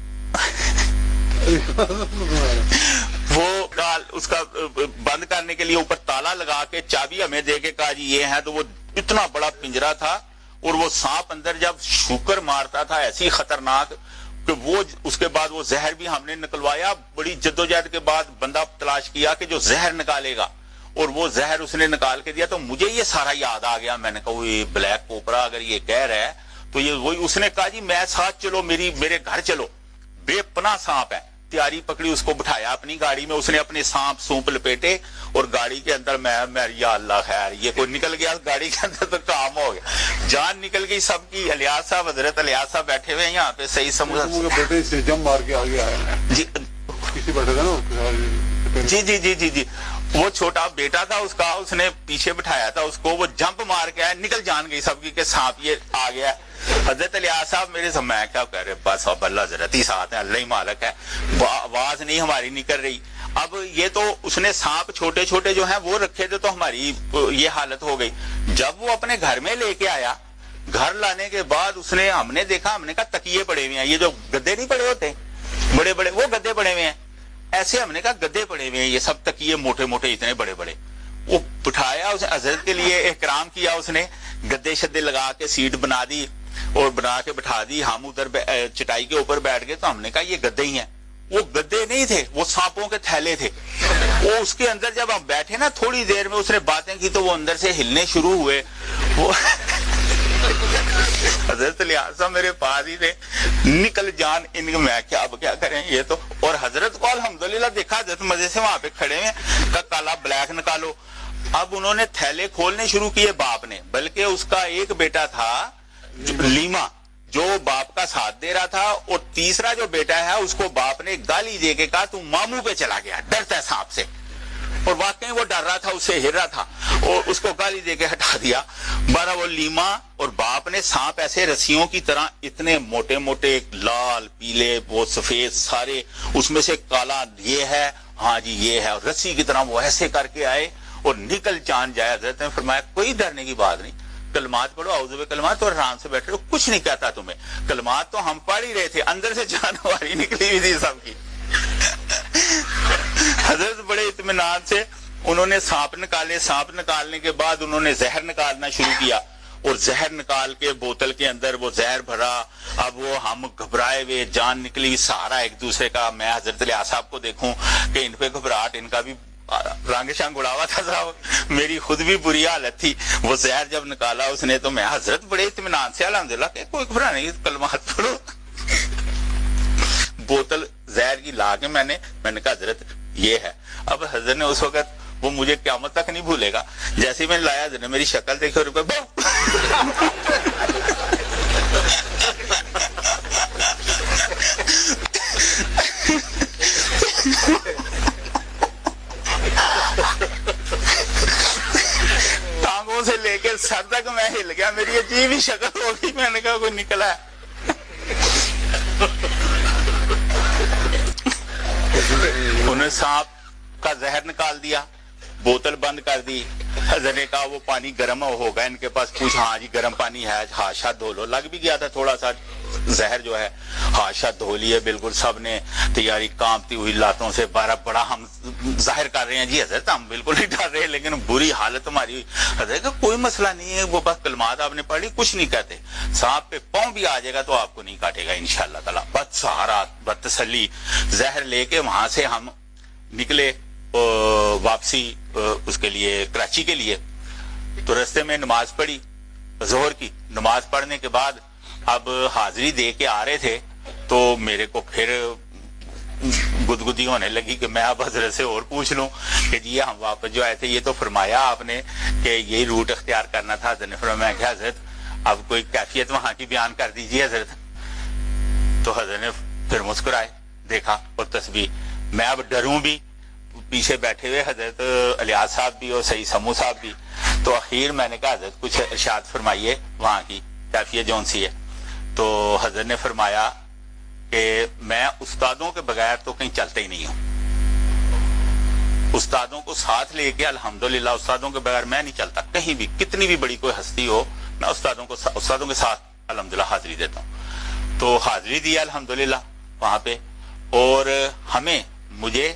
وہ اس کا بند کرنے کے لیے اوپر تالا لگا کے چابی ہمیں دے کے کہا جی یہ ہے. تو وہ اتنا بڑا پنجرا تھا, اور وہ سانپ اندر جب شوکر مارتا تھا ایسی خطرناک کہ وہ اس کے بعد وہ زہر بھی ہم نے نکلوایا. بڑی جدوجہد کے بعد بندہ تلاش کیا کہ جو زہر نکالے گا, اور وہ زہر اس نے نکال کے دیا. تو مجھے یہ سارا یاد آ گیا, میں نے کہا یہ بلیک کوبرا اگر یہ کہہ رہا ہے تو یہ وہی. اس نے کہا جی میں ساتھ چلو, میرے گھر چلو, بے پناہ سانپ ہے. تیاری پکڑی, اس کو بٹھایا اپنی گاڑی میں, اس نے اپنے سانپ سونپ لپیٹے اور گاڑی کے اندر میں یا اللہ خیر یہ کوئی نکل گیا گاڑی کے اندر تو کام ہو گیا, جان نکل گئی سب کی. الیاس صاحب, حضرت الیاس صاحب بیٹھے ہوئے ہیں یہاں پہ, صحیح سمجھ بیٹے سے جم مار کے آگے آیا جی, کسی بیٹھے تھا نا جی وہ چھوٹا بیٹا تھا اس کا, اس نے پیچھے بٹھایا تھا اس کو, وہ جمپ مار کے آیا, نکل جان گئی سب کی کہ سانپ یہ آ گیا. حضرت الیاس صاحب میرے سے, میں کیا کہہ رہے, بس اب اللہ حضرت ہی ساتھ ہے, اللہ ہی مالک ہے, آواز نہیں ہماری نکل رہی. اب یہ تو اس نے سانپ چھوٹے چھوٹے جو ہیں وہ رکھے تھے, تو ہماری یہ حالت ہو گئی. جب وہ اپنے گھر میں لے کے آیا, گھر لانے کے بعد اس نے, ہم نے دیکھا, ہم نے کہا تکیے پڑے ہوئے ہیں, یہ جو گدے نہیں پڑے ہوتے بڑے بڑے, وہ گدے پڑے ہوئے ہیں ایسے, ہم نے کہا گدے پڑے ہوئے ہیں, یہ سب تکیے موٹے موٹے اتنے بڑے بڑے. وہ بٹھایا, اس حضرت کے لیے احترام کیا, اس نے گدے شدے لگا کے سیٹ بنا دی اور بنا کے بٹھا دی. ہم ادھر چٹائی کے اوپر بیٹھ گئے, تو ہم نے کہا یہ گدے ہی ہیں. وہ گدے نہیں تھے, وہ سانپوں کے تھیلے تھے. وہ اس کے اندر جب ہم بیٹھے نا, تھوڑی دیر میں اس نے باتیں کی تو وہ اندر سے ہلنے شروع ہوئے. وہ حضرت الیاس صاحب میرے پاس ہی تھے, نکل جان ان میں اب کیا کریں یہ تو. اور حضرت کو الحمدللہ دیکھا, حضرت مزے سے وہاں پہ کھڑے ہوئے, کا کالا بلیک نکالو. اب انہوں نے تھیلے کھولنے شروع کیے باپ نے, بلکہ اس کا ایک بیٹا تھا لیما جو باپ کا ساتھ دے رہا تھا, اور تیسرا جو بیٹا ہے اس کو باپ نے گالی دے کے کہا تو ماموں پہ چلا گیا, ڈرتا ہے سانپ سے. اور واقعی وہ ڈر رہا تھا, اس سے ہر رہا تھا, اور اس کو گالی دے کے ہٹا دیا. بارہ وہ لیما اور باپ نے سانپ ایسے رسیوں کی طرح اتنے موٹے موٹے, لال پیلے وہ سفید سارے, اس میں سے کالا یہ ہے, ہاں جی یہ ہے, اور رسی کی طرح وہ ایسے کر کے آئے اور نکل جان جائے. حضرت نے فرمایا کوئی ڈرنے کی بات نہیں, کلمات پڑھو, اعوذ بکلمات, اور آرام سے بیٹھے رہو, کچھ نہیں کہتا تمہیں. کلمات تو ہم پڑھ ہی رہے تھے, اندر سے جان ہماری نکلی ہوئی تھی سب کی. حضرت بڑے اطمینان سے انہوں نے سانپ نکالے. سانپ نکالنے کے بعد انہوں نے زہر نکالنا شروع کیا, اور زہر نکال کے بوتل کے اندر وہ زہر بھرا. اب وہ ہم گھبرائے ہوئے, جان نکلی ہوئی, سہارا ایک دوسرے کا. میں حضرت الیاس صاحب کو دیکھوں کہ ان پہ گھبراہٹ, ان کا بھی رنگ شنگ اڑا ہوا تھا صاحب, میری خود بھی بری حالت تھی. وہ زہر جب نکالا اس نے, تو میں حضرت بڑے اطمینان سے الحمدللہ کہ کوئی گھبرا نہیں, کلمات پڑھو. بوتل زہر کی لا کے میں نے کہا حضرت یہ ہے. اب حضرت نے اس وقت, وہ مجھے قیامت تک نہیں بھولے گا, جیسے ہی میں نے لایا حضرت نے میری شکل دیکھی اور سے لے کے سر تک میں ہل گیا, میری عجیب ہی شکل ہو گئی. میں نے کہا کوئی نکلا ہے. انہیں سانپ کا زہر نکال دیا, بوتل بند کر دی. حضرت نے کہا وہ پانی گرم ہوگا ان کے پاس, پوچھ ہاں جی گرم پانی ہے, ہاشا دھو لو. لگ بھی گیا تھا تھوڑا سا زہر جو ہے, ہاشا دھو لیے بالکل. سب نے تیاری کانپتی ہوئی لاتوں سے, بڑا ہم ظاہر کر رہے ہیں جی حضرت ہم بالکل نہیں ڈر رہے, لیکن بری حالت ہماری. حضرت کا کوئی مسئلہ نہیں ہے, وہ بس کلمات آپ نے پڑھ لی, کچھ نہیں کہتے. سانپ پہ پاؤں بھی آ جائے گا تو آپ کو نہیں کاٹے گا انشاءاللہ تعالی. بس سہارا بتسلی زہر لے کے وہاں سے ہم نکلے واپسی اس کے لیے کراچی کے لیے. تو رستے میں نماز پڑھی ظہر کی. نماز پڑھنے کے بعد اب حاضری دے کے آ رہے تھے تو میرے کو پھر گدگدی ہونے لگی کہ میں اب حضرت سے اور پوچھ لوں کہ جی ہم واپس جو آئے تھے یہ تو فرمایا آپ نے کہ یہی روٹ اختیار کرنا تھا. حضرت نے فرمایا کہ حضرت اب کوئی کیفیت وہاں کی بیان کر دیجیے حضرت. تو حضرت نے پھر مسکرائے, دیکھا اور تسبیح. میں اب ڈروں بھی, پیچھے بیٹھے ہوئے حضرت الیاس صاحب بھی اور سعید سمو صاحب بھی. تو اخیر میں نے کہا حضرت کچھ ارشاد فرمائیے وہاں کی کیفیت جون سی ہے. تو حضرت نے فرمایا کہ میں استادوں کے بغیر تو کہیں چلتا ہی نہیں ہوں. استادوں کو ساتھ لے کے الحمدللہ, استادوں کے بغیر میں نہیں چلتا کہیں بھی. کتنی بھی بڑی کوئی ہستی ہو, میں استادوں کے ساتھ الحمدللہ حاضری دیتا ہوں. تو حاضری دی الحمدللہ وہاں پہ. اور مجھے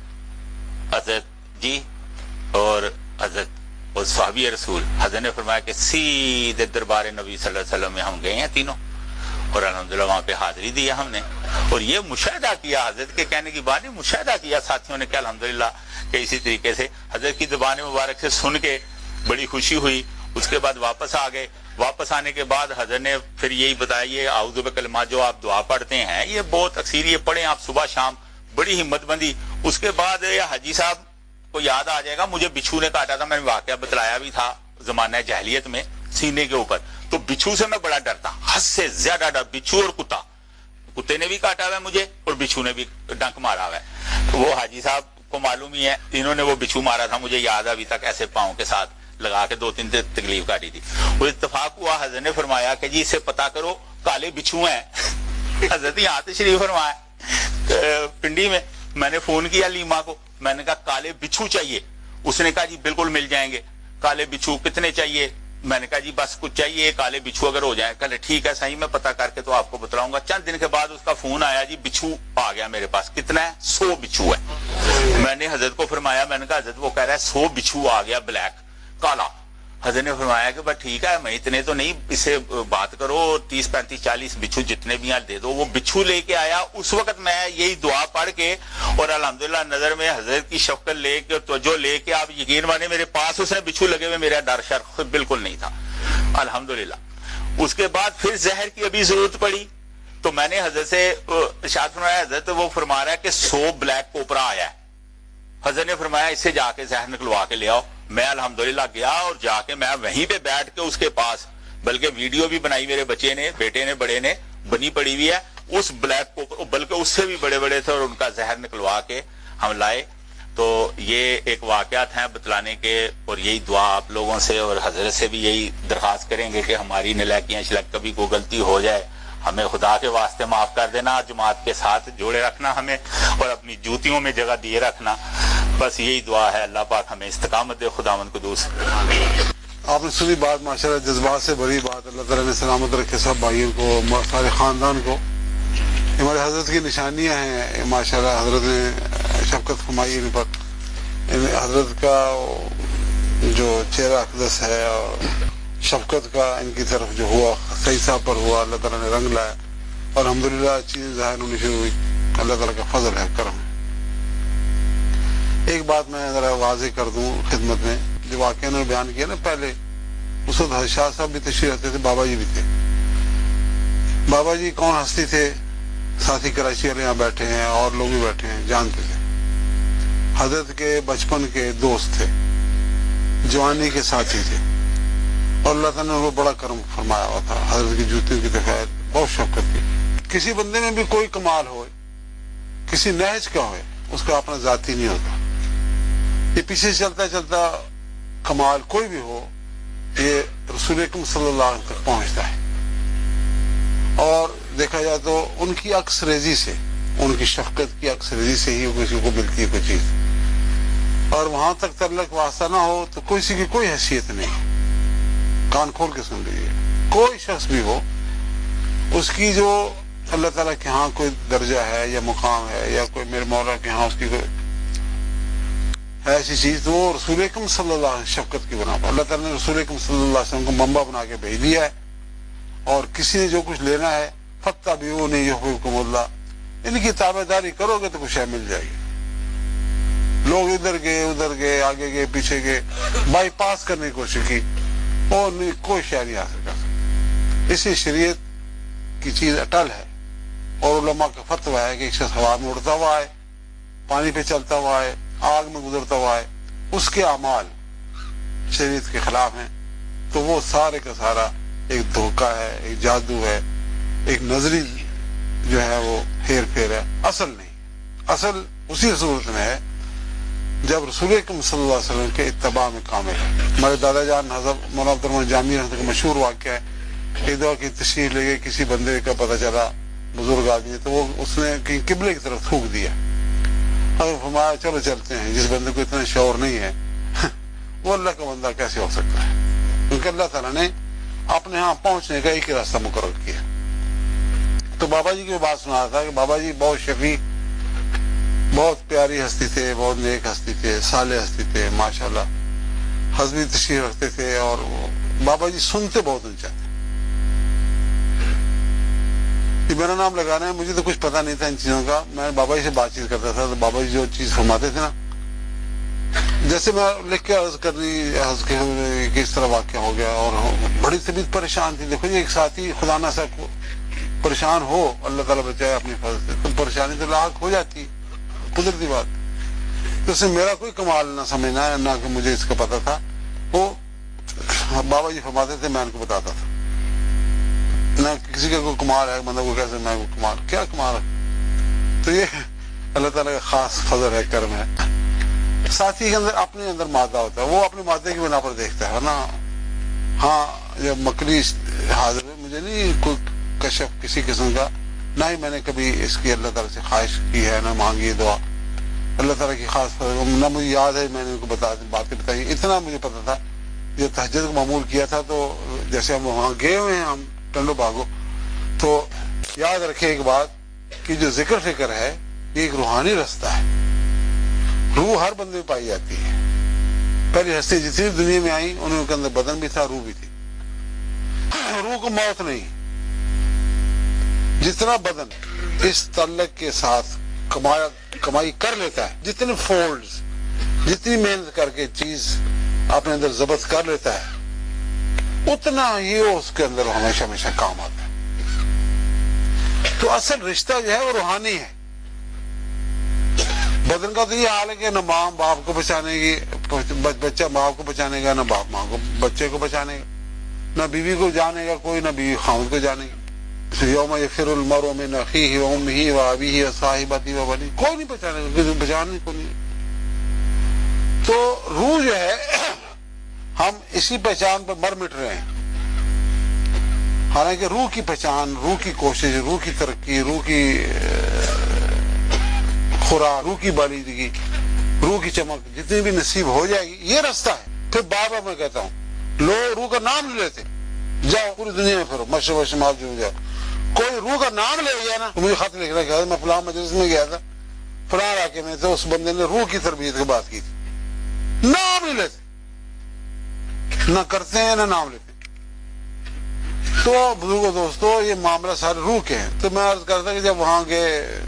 حضرت جی اور حضرت اور صحابی رسول, حضرت نے فرمایا کہ سیدھے دربار نبی صلی اللہ علیہ وسلم میں ہم گئے ہیں تینوں, اور الحمدللہ وہاں پہ حاضری دی ہم نے. اور یہ مشاہدہ کیا, حضرت کے کہنے کی بات نہیں, مشاہدہ کیا ساتھیوں نے کہ الحمدللہ کہ اسی طریقے سے حضرت کی زبان مبارک سے سن کے بڑی خوشی ہوئی. اس کے بعد واپس آ گئے. واپس آنے کے بعد حضرت نے پھر یہی بتایا, یہ اعوذ بکلمات جو آپ دعا پڑھتے ہیں یہ بہت اکثر یہ پڑھیں آپ صبح شام, بڑی ہمت بندی. اس کے بعد حاجی صاحب کو یاد آ جائے گا, مجھے بچھو نے کاٹا تھا, میں نے واقعہ بتلایا بھی تھا زمانہ جاہلیت میں, سینے کے اوپر. تو بچھو سے میں بڑا ڈرتا, حد سے زیادہ ڈر. بچھو اور کتا, کتے نے بھی کاٹا ہوا ہے مجھے اور بچھو نے بھی ڈنک مارا ہوا ہے. وہ حاجی صاحب کو معلوم ہی ہے, انہوں نے وہ بچھو مارا تھا, مجھے یاد ابھی تک ایسے پاؤں کے ساتھ لگا کے 2-3 تکلیف کاٹی تھی. وہ اتفاق ہوا, حضرت نے فرمایا کہ جی اسے پتا کرو کالے بچھو ہیں. حضرت یہاں تشریف فرمایا پنڈی میں. میں نے فون کیا لیما کو, میں نے کہا کالے بچھو چاہیے. اس نے کہا جی بالکل مل جائیں گے. کالے بچھو کتنے چاہیے؟ میں نے کہا جی بس کچھ چاہیے, کالے بچھو اگر ہو جائیں. کہا ٹھیک ہے صحیح, میں پتا کر کے تو آپ کو بتلاؤں گا. چند دن کے بعد اس کا فون آیا, جی بچھو آ گیا میرے پاس. کتنا ہے؟ 100 بچھو ہے. میں نے حضرت کو فرمایا, میں نے کہا حضرت وہ کہہ رہا ہے 100 بچھو آ گیا بلیک کالا. حضرت نے فرمایا کہ بس ٹھیک ہے, میں اتنے تو نہیں, اس سے بات کرو 30 35 40 بچھو جتنے بھی ہیں دے دو. وہ بچھو لے کے آیا. اس وقت میں یہی دعا پڑھ کے اور الحمدللہ نظر میں حضرت کی شفقت لے کے, توجہ لے کے, آپ یقین مانے میرے پاس اس نے بچھو لگے ہوئے, میرا ڈر شر بالکل نہیں تھا الحمدللہ. اس کے بعد پھر زہر کی ابھی ضرورت پڑی تو میں نے حضرت سے ارشاد فرمایا, حضرت وہ فرما رہا ہے کہ 100 بلیک کوپرا آیا ہے. حضرت نے فرمایا اس سے جا کے زہر نکلوا کے لے آؤ. میں الحمدللہ گیا اور جا کے میں وہیں پہ بیٹھ کے اس کے پاس, بلکہ ویڈیو بھی بنائی میرے بچے نے, بیٹے نے, بڑے نے, بنی پڑی ہوئی ہے. اس بلیک کو بلکہ اس سے بھی بڑے بڑے تھے, اور ان کا زہر نکلوا کے ہم لائے. تو یہ ایک واقعات ہیں بتلانے کے, اور یہی دعا آپ لوگوں سے اور حضرت سے بھی یہی درخواست کریں گے کہ ہماری نلائکیاں شلک کبھی کوئی غلطی ہو جائے ہمیں خدا کے واسطے معاف کر دینا, جماعت کے ساتھ جوڑے رکھنا ہمیں, اور اپنی جوتیوں میں جگہ دیے رکھنا. بس یہی دعا ہے, اللہ پاک ہمیں استقامت دے, خداوند قدوس. آپ نے سنی بات, ماشاءاللہ جذبات سے بڑی بات. اللہ تعالیٰ نے سلامت رکھے سب بھائیوں کو, سارے خاندان کو. ہمارے حضرت کی نشانیاں ہیں ماشاءاللہ, حضرت نے شفقت فرمائی ان پر. حضرت کا جو چہرہ اقدس ہے اور شفقت کا ان کی طرف جو ہوا, صحیح صاحب پر ہوا, اللہ تعالیٰ نے رنگ لایا اور الحمدللہ چیزیں ظاہر ہونی شروع ہوئی. اللہ تعالیٰ کا فضل ہے, کرم. ایک بات میں ذرا واضح کر دوں خدمت میں, جو واقعہ انہوں نے بیان کیا نا پہلے, اس وقت شاہ صاحب بھی تشریف رہتے تھے, بابا جی بھی تھے. بابا جی کون ہستی تھے, ساتھی کراچی والے یہاں بیٹھے ہیں اور لوگ بھی بیٹھے ہیں, جانتے تھے. حضرت کے بچپن کے دوست تھے, جوانی کے ساتھی تھے, اور اللہ تعالیٰ نے ان کو بڑا کرم فرمایا ہوا تھا. حضرت کی جوتیوں کی تفیت, بہت شفقت کی. کسی بندے میں بھی کوئی کمال ہو, کسی نہج کا ہوئے, اس کا اپنا ذاتی نہیں ہوتا. یہ پیچھے چلتا چلتا کمال کوئی بھی ہو, رسول اکرم صلی اللہ علیہ وسلم تک پہنچتا ہے. اور دیکھا جائے تو ان کی عکس ریزی سے، ان کی شفقت کی عکس ریزی سے ہی کسی کو ملتی ہے کوئی چیز. اور وہاں تک تعلق واسطہ نہ ہو تو کسی کی کوئی حیثیت نہیں. کان کھول کے سن لیجیے، کوئی شخص بھی ہو، اس کی جو اللہ تعالیٰ کے ہاں کوئی درجہ ہے یا مقام ہے یا کوئی میرے مولا کے ہاں اس کی کوئی ایسی چیز، تو وہ رسول اکرم صلی اللہ علیہ وسلم شفقت کی بنا پر اللہ تعالیٰ نے رسول اکرم صلی اللہ علیہ وسلم کو منبع بنا کے بھیج دیا ہے. اور کسی نے جو کچھ لینا ہے فاتبعونی یحببکم اللہ، ان کی تابع داری کرو گے تو کچھ مل جائے گی. لوگ ادھر گئے آگے گئے پیچھے گئے، بائی پاس کرنے کی کوشش کی اور کوئی شے نہیں حاصل کر سکتے. اسی شریعت کی چیز اٹل ہے. اور علماء کا فتویٰ ہے کہ ایک شخص ہوا میں اڑتا ہوا ہے، پانی پہ چلتا ہوا ہے، آگ میں گزرتا ہوا ہے، اس کے اعمال شریعت کے خلاف ہیں، تو وہ سارے کا سارا ایک دھوکہ ہے، ایک جادو ہے، ایک نظری جو ہے وہ ہیر پھیر ہے، اصل نہیں. اصل اسی صورت میں ہے جب رسول اکرم صلی اللہ علیہ وسلم کے اتباع میں کامل ہے. ہمارے دادا جان حضرت مولانا عبد الرحمن جامی رحمۃ اللہ کا مشہور واقعہ ہے. ایک دفعہ کی تشریف لے گئے، کسی بندے کا پتہ چلا بزرگ آدمی، تو وہ اس نے کہیں قبلے کی طرف تھوک دیا. حضرت فرمایا چلو چلتے ہیں، جس بندے کو اتنا شعور نہیں ہے وہ اللہ کا بندہ کیسے ہو سکتا ہے؟ کیونکہ اللہ تعالیٰ نے اپنے ہاں پہنچنے کا ایک ہی راستہ مقرر کیا. تو بابا جی کی بات سنا رہا تھا کہ بابا جی بہت شفیق، بہت پیاری ہستی تھے، بہت نیک ہستی تھے، صالح ہستی تھے، ماشاءاللہ حضبی تشریف رکھتے تھے. اور بابا جی سنتے بہت اونچا تھے. یہ میرا نام لگانا ہے، مجھے تو کچھ پتا نہیں تھا ان چیزوں کا. میں بابا جی سے بات چیت کرتا تھا تو بابا جی جو چیز فرماتے تھے نا، جیسے میں لکھ کے عرض کرنی کہ اس طرح واقعہ ہو گیا اور بڑی طبیعت پریشان تھی. دیکھو جی ایک ساتھی خدا نہ سا پریشان ہو، اللہ تعالیٰ بچائے اپنی فضل سے، تو پریشانی تو لاحق ہو جاتی، قدرتی بات. تو اس میں میرا کوئی کمال نہ سمجھنا ہے، نہ کہ مجھے اس کا پتا تھا. وہ بابا جی فرماتے تھے، میں ان کو بتاتا تھا. نہ کسی کا کوئی کمال ہے، مطلب وہ کیسے میں کمال، کیا کمال ہے؟ تو یہ اللہ تعالیٰ کا خاص فضل ہے، کرم ہے. ساتھی کے اندر اپنے اندر مادہ ہوتا ہے، وہ اپنے مادے کی بنا پر دیکھتا ہے نا. ہاں جب مکلی حاضر ہے، مجھے نہیں کوئی کشف کسی قسم کا، نہ ہی میں نے کبھی اس کی اللہ تعالیٰ سے خواہش کی ہے، نہ مانگی دعا. اللہ تعالیٰ کی خاص نہ مجھے یاد ہے میں نے ان کو باتیں بتائی. اتنا مجھے پتا تھا جو تہجد کو معمول کیا تھا، تو جیسے ہم وہاں گئے ہوئے ہیں ہم ٹنڈو باغو، تو یاد رکھے ایک بات کہ جو ذکر فکر ہے یہ ایک روحانی رستہ ہے. روح ہر بندے میں پائی جاتی ہے. پہلی ہستی جتنی دنیا میں آئی ان کے اندر بدن بھی تھا، روح بھی تھی. روح کو موت نہیں. جتنا بدن اس تعلق کے ساتھ کمائی کر لیتا ہے، جتنے فولڈز، جتنی محنت کر کے چیز اپنے اندر ضبط کر لیتا ہے، اتنا ہی اس کے اندر ہمیشہ ہمیشہ کام آتا ہے. تو اصل رشتہ جو ہے وہ روحانی ہے. بدن کا تو یہ حال ہے کہ نہ ماں باپ کو بچانے گی، بچہ باپ کو بچانے گا، نہ باپ ماں کو بچے کو بچانے گا، نہ بیوی کو جانے گا کوئی، نہ بیوی خاوند کو جانے گا. یوم یفر المرء من اخیہ وامہ وابیہ وصاحبتہ وبنیہ، کوئی نہیں بچانے گا، کسی کو بچانے کو نہیں. تو روح جو ہے ہم اسی پہچان پر مر مٹ رہے ہیں. حالانکہ روح کی پہچان، روح کی کوشش، روح کی ترقی، روح کی خوراک، روح کی بالیدگی، روح کی چمک جتنی بھی نصیب ہو جائے گی، یہ رستہ ہے. پھر بار بار میں کہتا ہوں، لوگ روح کا نام نہیں لیتے. جاؤ پوری دنیا میں پھرو، مشرق و شمال جو جاؤ، کوئی روح کا نام لے گیا نا، تو مجھے خط لکھ رہا ہے میں فلاں مجلس میں گیا تھا فلاں علاقے میں، تو اس بندے نے روح کی تربیت کی بات کی تھی. نام نہیں لیتے، نہ کرتے ہیں نہ نام لیتے. تو بزرگوں دوستو یہ معاملہ سارے روح کے ہیں. تو میں عرض کرتا کہ جب وہاں گئے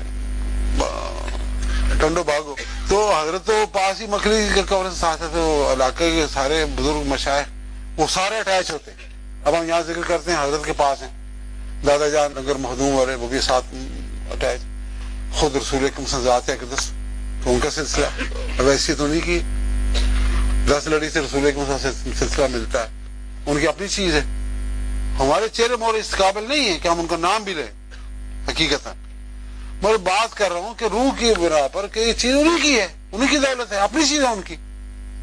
ٹنڈو باغو، تو حضرت تو پاس ہی مکلی کا کورس ساتھ ہے، تو علاقے کے سارے بزرگ مشائخ وہ سارے اٹیچ ہوتے ہیں. اب ہم یہاں ذکر کرتے ہیں حضرت کے پاس ہیں دادا جان اگر مخدوم والے، وہ بھی ساتھ اٹیچ. خود رسول اکرم صلی اللہ علیہ وسلم تو ان کا سلسلہ اب ایسی تو نہیں کہ 10 لڑی سے رسول اکرم صلی اللہ علیہ وسلم سلسلہ ملتا ہے، ان کی اپنی چیز ہے. ہمارے چہرے مور اس قابل نہیں ہے کہ ہم ان کا نام بھی لیں. حقیقت میں بات کر رہا ہوں کہ روح کی بنا پر کہ یہ چیز انہیں کی ہے، انہیں کی دولت ہے، اپنی چیز ہے ان کی.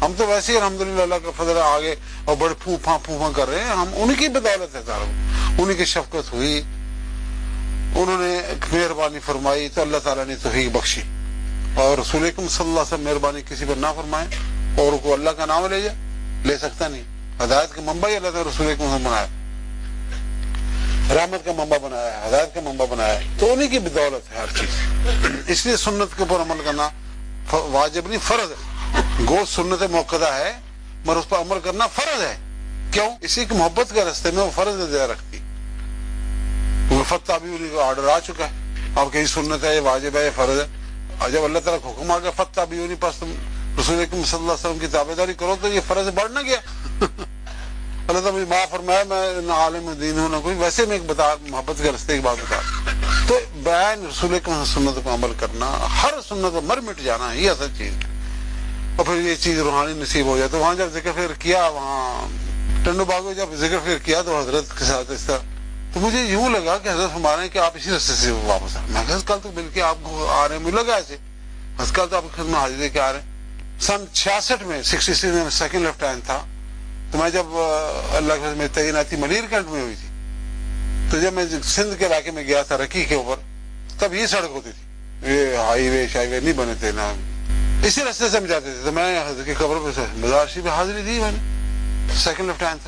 ہم تو ویسے ہی الحمدللہ اللہ کا فضل ہے آگے اور بڑے پھوپھا کر رہے ہیں. ہم انہی کی بدولت ہے سارا, انہی کی شفقت ہوئی, انہوں نے مہربانی فرمائی تو اللہ تعالیٰ نے توفیق بخشی. اور رسول اکرم صلی اللہ علیہ وسلم مہربانی کسی پر نہ فرمائے اور کو اللہ کا نام لے جائے, لے سکتا نہیں. ہدایت کا منبع ہی اللہ تعالیٰ رسول اکرم نے بنایا, رحمت کا منبع بنایا ہے, ہدایت کا منبع بنایا ہے, تو انہی کی بدولت ہے ہر چیز. اس لیے سنت کے اوپر عمل کرنا واجب نہیں, فرض ہے. گو سنت موقدہ ہے مگر اس پر عمل کرنا فرض ہے. کیوں؟ اسی کی محبت کے راستے میں وہ فرض زیادہ رکھتی. فتح بھی انہیں کا آرڈر آ چکا ہے, اب کہیں سنت ہے, یہ واجب ہے, یہ فرض ہے. اور جب اللہ تعالیٰ کا حکم آ گیا فتح بھی انہیں پاس تم رسول اکرم صلی اللہ علیہ وسلم کی تابعداری کرو, تو یہ فرض بڑھ نہ گیا. اللہ تعالیٰ مجھے معاف فرمایا, میں نہ عالم دین ہوں نہ کوئی, ویسے میں ایک بتا محبت کے راستے کی بات بتا. تو بیان رسول اکرم سنت کو عمل کرنا, ہر سنت کو مر مٹ جانا, یہ اصل چیز. اور پھر یہ چیز روحانی نصیب ہو جائے. تو وہاں جب ذکر فکر کیا, وہاں ٹنڈو باغ میں جب ذکر فکر کیا تو حضرت کے ساتھ اس طرح, تو مجھے یوں لگا کہ حضرت فرما رہے ہیں کہ آپ اسی راستے سے واپس آئے. میں کل تو مل کے آپ کو آ رہے ہیں, مجھے لگا ایسے کل تو آپ کی خدمت حاضری کے آ رہے ہیں. سن 66 میں 66 میں سیکنڈ لیفٹیننٹ تھا. تو میں جب اللہ کے میں تعیناتی ملیر کینٹ میں ہوئی تھی, تو جب میں سندھ کے علاقے میں گیا تھا رکی کے اوپر, تب یہ سڑک ہوتی تھی, یہ ہائی وے شائی وے نہیں بنے تھے نا, اسی راستے سے ہم جاتے تھے. تو میں حضرت کی قبر پہ مزار شریف حاضری دی, میں نے سیکنڈ لیفٹیننٹ تھا.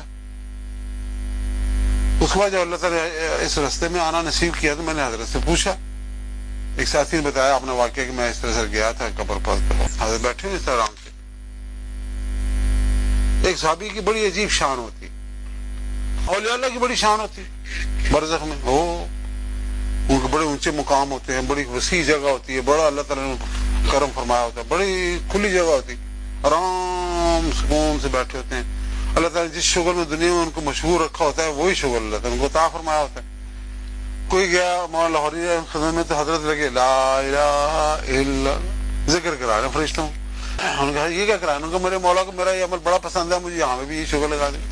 اس کے بعد جب اللہ تعالیٰ اس راستے میں آنا نصیب کیا تو میں نے حضرت سے پوچھا. ایک ساتھی نے بتایا اپنا واقعہ کہ میں اس طرح سے گیا تھا قبر پر, حضرت بیٹھے ہوئے اس طرح آرام سے. ایک صحابی کی بڑی عجیب شان ہوتی, اولیاء اللہ کی بڑی شان ہوتی برزخ میں, ان کے بڑے اونچے مقام ہوتے ہیں, بڑی وسیع جگہ ہوتی ہے, بڑا اللہ تعالیٰ نے کرم فرمایا ہوتا ہے, بڑی کھلی جگہ ہوتی, آرام سکون سے بیٹھے ہوتے ہیں. اللہ تعالیٰ نے جس شغل میں دنیا میں ان کو مشہور رکھا ہوتا ہے وہی شغل اللہ تعالیٰ ان کو عطا فرمایا ہوتا ہے. کوئی گیا مولانا لاہوری خدمت میں تو حضرت لگے لا الہ الا ذکر کرا رہے فرشتوں. انہوں نے کہا یہ کیا کرا رہے ہیں؟ انہوں نے کہا میرے مولا کو میرا یہ عمل بڑا پسند ہے, مجھے یہاں میں بھی یہ شغل لگا دیں.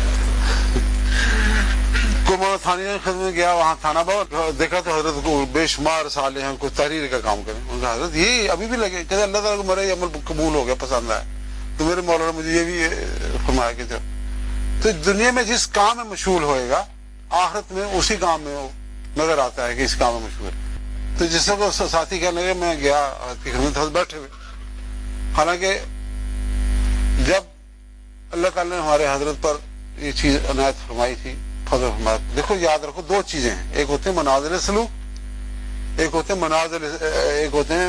کوئی مولانا تھانے خدمت میں گیا, وہاں تھانہ باغ دیکھا تو حضرت کو بے شمار صالح ہیں, کوئی تحریر کا کام کریں. انہوں نے کہا حضرت یہ ابھی بھی لگے, کہتے اللہ تعالیٰ کو میرا یہ عمل قبول ہو گیا, پسند آیا, تو میرے مولا نے مجھے یہ بھی فرمایا کہ تو دنیا میں جس کام میں مشغول ہوئے گا آخرت میں اسی کام میں نظر آتا ہے کہ اس کام میں مشغول ہے. تو جس کو ساتھی کہنے لگے میں گیا کی خدمت بیٹھے ہوئے, حالانکہ جب اللہ تعالیٰ نے ہمارے حضرت پر یہ چیز عنایت فرمائی تھی, فضل فرمایا. دیکھو یاد رکھو دو چیزیں ہیں, ایک ہوتے ہیں منازل سلوک, ایک ہوتے ہیں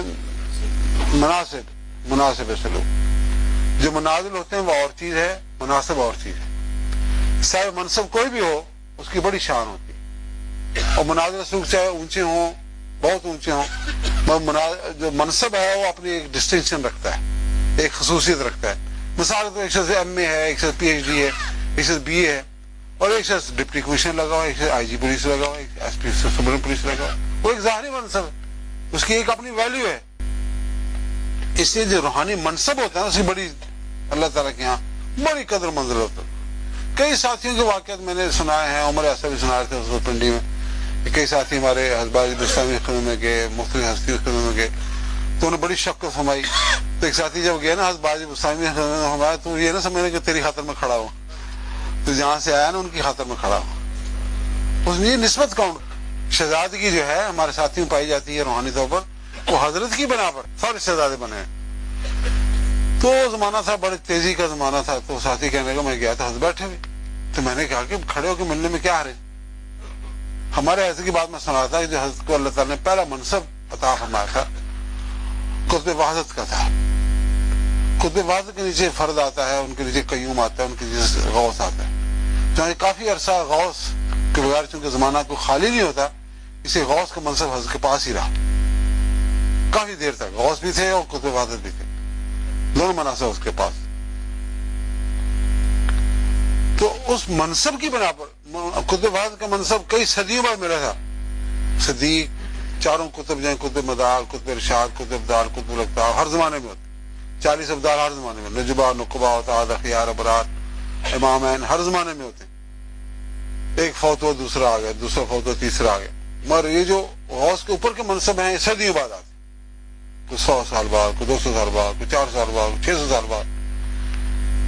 مناسب سلوک. جو منازل ہوتے ہیں وہ اور چیز ہے, مناسب اور چیز ہے. صاحب منصب کوئی بھی ہو اس کی بڑی شان ہوتی ہے, اور منازل سلوک چاہے اونچے ہوں, بہت اونچے ہوں, جو منصب ہے وہ اپنی ایک ڈسٹنکشن رکھتا ہے, ایک خصوصیت رکھتا ہے. مثال تو ایک شخص ایم اے ہے, ایک شخص پی ایچ ڈی ہے, ایک شخص بی اے ہے, اور ایک شخص ڈپٹی کمشنر لگا ہوا, ایک شخص آئی جی پولیس لگا ہوا, ایک ایس پی سپریم پولیس لگا ہوا. وہ ایک ظاہری منصب ہے, اس کی ایک اپنی ویلیو ہے. اس لیے جو روحانی منصب ہوتا ہے اس کی بڑی اللہ تعالیٰ کے یہاں بڑی قدر منزل ہوتا ہے. کئی ساتھیوں کے واقعات میں نے سنائے ہیں, عمر ایسا بھی سنا رہے تھے اس پنڈی میں, کئی ساتھی ہمارے حضباز اسلامی خدمت میں گئے, مختلف ہستیوں خدمت میں گئے, تو انہوں نے بڑی شفقت فرمائی. تو ایک ساتھی جب گیا نا حضباز اسلامی خدمت میں فرمایا تو یہ نہ سمجھنے کہ تیری خاطر میں کھڑا ہوں, تو جہاں سے آیا نا ان کی خاطر میں کھڑا ہوں. اس نے نسبت کون شہزادگی جو ہے ہمارے ساتھیوں پائی جاتی ہے روحانی طور پر, وہ حضرت کی بنا پر سارے شہزادے بنے ہیں. تو زمانہ تھا, بڑی تیزی کا زمانہ تھا. تو ساتھی کہنے لگا میں گیا تھا حضرت بیٹھے ہوئے, تو میں نے کہا کہ کھڑے ہو کے ملنے میں کیا حرج. ہمارے ایسے کی بات میں سنا تھا کہ جو حضرت کو اللہ تعالیٰ نے پہلا منصب عطا فرمایا تھا قطب وحدت کا تھا. قطب وحدت کے نیچے فرد آتا ہے, ان کے نیچے قیوم آتا ہے, ان کے نیچے غوث آتا ہے. چاہے کافی عرصہ غوث کے بغیر چونکہ زمانہ کو خالی نہیں ہوتا, اسے غوث کا منصب حضرت کے پاس ہی رہا. کافی دیر تک غوث بھی تھے اور قطب وحدت بھی تھے, دونوں مناصب اس کے پاس. تو اس منصب کی بنا پر قطب وحدت کا منصب کئی صدیوں بعد ملا تھا. صدیق, چاروں قطب جائیں, قطب مدار, قطب ارشاد, قطب ابدال, قطب الاقطاب, ہر زمانے میں ہوتے. 40 ابدال ہر زمانے میں, نجبہ, نقبہ, اتحاد, اخیار, ابرار, امامین ہر زمانے میں ہوتے. ایک فوت ہوا دوسرا آ گیا, دوسرا فوت ہوا تیسرا آ گیا. مگر یہ جو غوث کے اوپر کے منصب ہیں یہ صدیوں بعد آتے, کوئی 100 سال بعد, کوئی 200 سال بعد, کوئی 400 سال بعد, 600 سال بعد.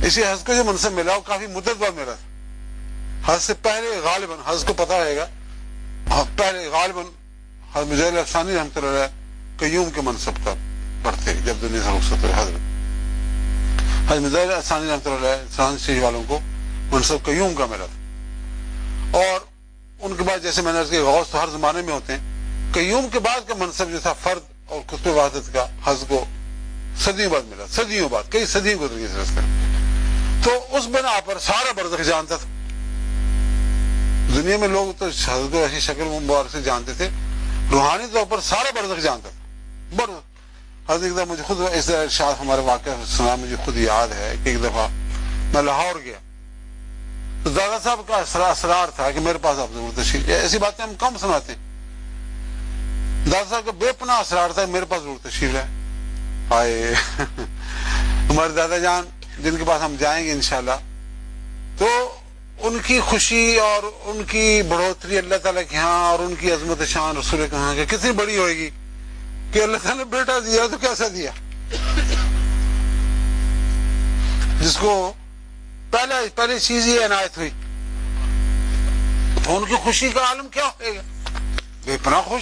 اسی حضرت کو جو منصب ملا وہ کافی مدت بعد ملا تھا. حضرت سے پہلے غالباً حضرت کو پتا رہے گا پہلے غالباً حضرت مجاہد افسانی رحمۃ اللہ علیہ قیوم کے منصب کا پڑھتے جب دنیا سے رخصت ہوئے. حضرت مجاہد افسانی رحمۃ اللہ علیہ سرحان شیخ والوں کو منصب قیوم کا ملا تھا. اور ان کے بعد جیسے میں نے عرض کیا غوث تو ہر زمانے میں ہوتے ہیں. قیوم کے بعد کا منصب جو تھا فرد اور قطب وحدت کا حضرت کو صدیوں بعد ملا, صدیوں بعد, کئی صدیوں گزر گئی اس راستے. تو اس بنا پر سارا برزخ جانتا تھا. دنیا میں لوگ تو حضرت کو ایسی شکل مبارک سے جانتے تھے, روحانی طور پر سارا برزخ جانتا تھا. برزخ حضرت ایک دفعہ مجھے خود اس ارشاد ہمارے واقعہ سنا مجھے خود یاد ہے کہ ایک دفعہ میں لاہور گیا تو دادا صاحب کا اسرار تھا کہ میرے پاس آپ ضرور تشریف. ایسی باتیں ہم کم سناتے ہیں. دادا صاحب کا بے پناہ اسرار تھا میرے پاس ضرور تشریف ہے. آئے ہمارے دادا جان جن کے پاس ہم جائیں گے انشاءاللہ, تو ان کی خوشی اور ان کی بڑھوتری اللہ تعالیٰ کے ہاں اور ان کی عظمت شان رسول کے ہاں کہ کتنی بڑی ہوئے گی کہ اللہ تعالیٰ نے بیٹا دیا تو کیسا دیا, جس کو پہلی چیز یہ عنایت ہوئی. تو ان کی خوشی کا عالم کیا ہوئے گا, بے پناہ خوش,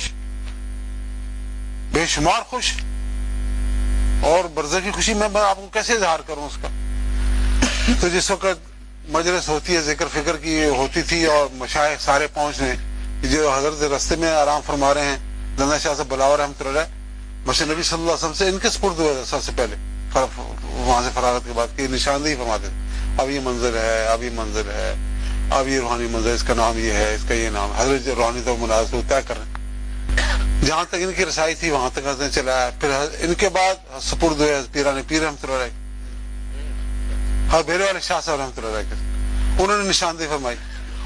بے شمار خوش. اور برزخی خوشی میں آپ کو کیسے اظہار کروں اس کا. تو جس وقت مجلس ہوتی ہے ذکر فکر کی ہوتی تھی اور مشائخ سارے پہنچ رہے ہیں, جو حضرت رستے میں آرام فرما رہے ہیں, زندہ شاہ سے بلاور رحمۃ اللہ مسجد نبی صلی اللہ علیہ وسلم سے ان کے سپرد ہوئے سب سے پہلے وہاں سے فراغت کے بعد کی نشاندہی فرماتے تھے. اب یہ منظر ہے, اب یہ منظر ہے, اب یہ روحانی منظر, اس کا نام یہ ہے, اس کا یہ نام. حضرت روحانی تو مناظر طے کر رہے ہیں. جہاں تک ان کی رسائی تھی وہاں تک حضرت چلا ہے. پھر ان کے بعد سپرد ہوئے پیران پیر رحمۃ اللہ علیہ, بھیرے والے شاہ صاحب رحمۃ اللہ علیہ, انہوں نے نشاندہی فرمائی.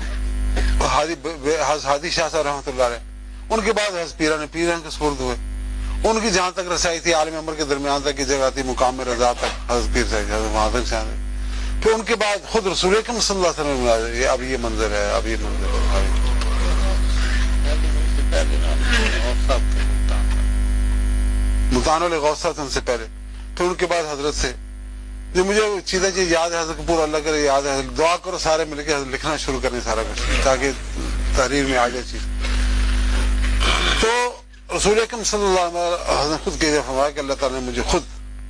ہادی شاہ صاحب رحمۃ اللہ علیہ, ان کے بعد حضرت پیران پیر کے سپرد ہوئے. ان کی جہاں تک رسائی تھی عالم امر کے درمیان تک کی جگہ تھی, مقام میں رضا تک حضرت پیر صاحب وہاں تک شاہ. پھر ان کے بعد خود رسول اکرم صلی اللہ علیہ وسلم نے اب یہ منظر ہے, اب یہ منظر ہے. ملتان والے غوث صاحب ان سے پہلے. پھر ان کے بعد حضرت سے جو مجھے چیزیں چیز یاد ہے, حضرت پورا اللہ کرے یاد ہے, دعا کرو سارے مل کے لکھنا شروع کریں سارا کچھ تاکہ تحریر میں آ جائے چیز. تو رسول اکرم صلی اللہ علیہ وسلم حضرت خود کے فرمایا کہ اللہ تعالیٰ نے مجھے خود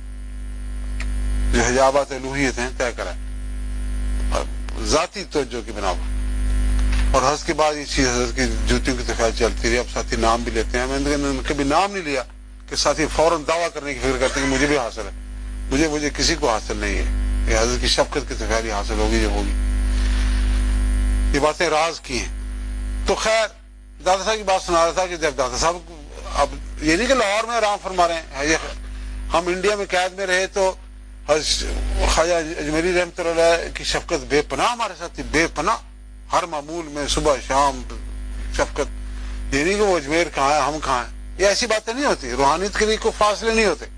جو حجابات الوہیت ہیں طے کرا ذاتی توجہ کی بنا پر. اور حضرت کے بعد یہ چیز حضرت کی جوتیوں کی طرف چلتی رہی. اب ساتھی نام بھی لیتے ہیں, میں نے کبھی نام نہیں لیا کہ ساتھی فوراً دعویٰ کرنے کی فکر کرتے ہیں کہ مجھے بھی حاصل ہے. مجھے کسی کو حاصل نہیں ہے. یہ حضرت کی شفقت کی طرف حاصل ہوگی جو ہوگی. یہ باتیں راز کی ہیں. تو خیر دادا صاحب کی بات سنا رہا تھا کہ جب دادا صاحب اب یہ نہیں کہ لاہور میں آرام فرما رہے ہیں, ہم انڈیا میں قید میں رہے تو خواجہ اجمیری رحمۃ اللہ کی شفقت بے پناہ ہمارے ساتھ تھی, بے پناہ. ہر معمول میں صبح شام شفقت. یہ نہیں کہ وہ اجمیر کہاں ہے ہم کہاں ہیں, یہ ایسی باتیں نہیں ہوتی. روحانیت کے لیے کوئی فاصلے نہیں ہوتے.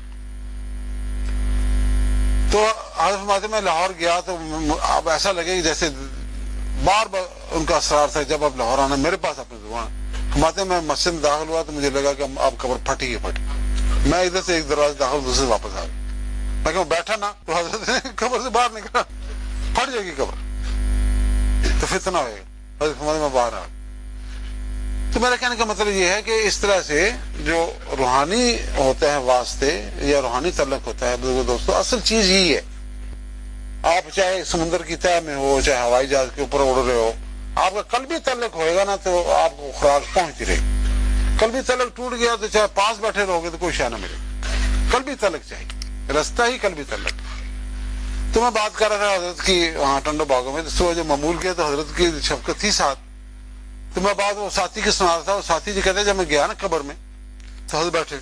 تو حضرت فرماتے میں لاہور گیا تو اب ایسا لگے کہ جیسے بار بار ان کا اسرار تھا جب اب لاہور آنا میرے پاس اپنی زبان. فرماتے میں مسجد میں داخل ہوا تو مجھے لگا کہ اب قبر پھٹی ہی پھٹی. میں ادھر سے ایک دروازے داخل دوسرے سے واپس آ گیا. میں کہ بیٹھا نا تو حضرت نے قبر سے باہر نکلا, پھٹ جائے گی قبر تو فتنہ ہوئے گا. حضرت فرماتے میں باہر آ گیا. تو میرا کہنے کا مطلب یہ ہے کہ اس طرح سے جو روحانی ہوتا ہے واسطے یا روحانی تعلق ہوتا ہے بزرگ دوستو, اصل چیز یہی ہے. آپ چاہے سمندر کی تہہ میں ہو, چاہے ہوائی جہاز کے اوپر اڑ رہے ہو, آپ کا قلبی تعلق ہوئے گا نا تو آپ کو خوراک پہنچتی رہے. قلبی تعلق ٹوٹ گیا تو چاہے پاس بیٹھے رہو گے تو کوئی شے نہ ملے. قلبی تعلق چاہیے, رستہ ہی قلبی تعلق. تو میں بات کر رہا تھا حضرت کی وہاں ٹنڈو باغوں میں, تو جو معمول کیا تو حضرت کی شفقت تھی ساتھ. تو میں بات وہ ساتھی کی سنا رہا تھا. وہ ساتھی جی کہتے جب میں گیا نا قبر میں تو حضرت بیٹھے,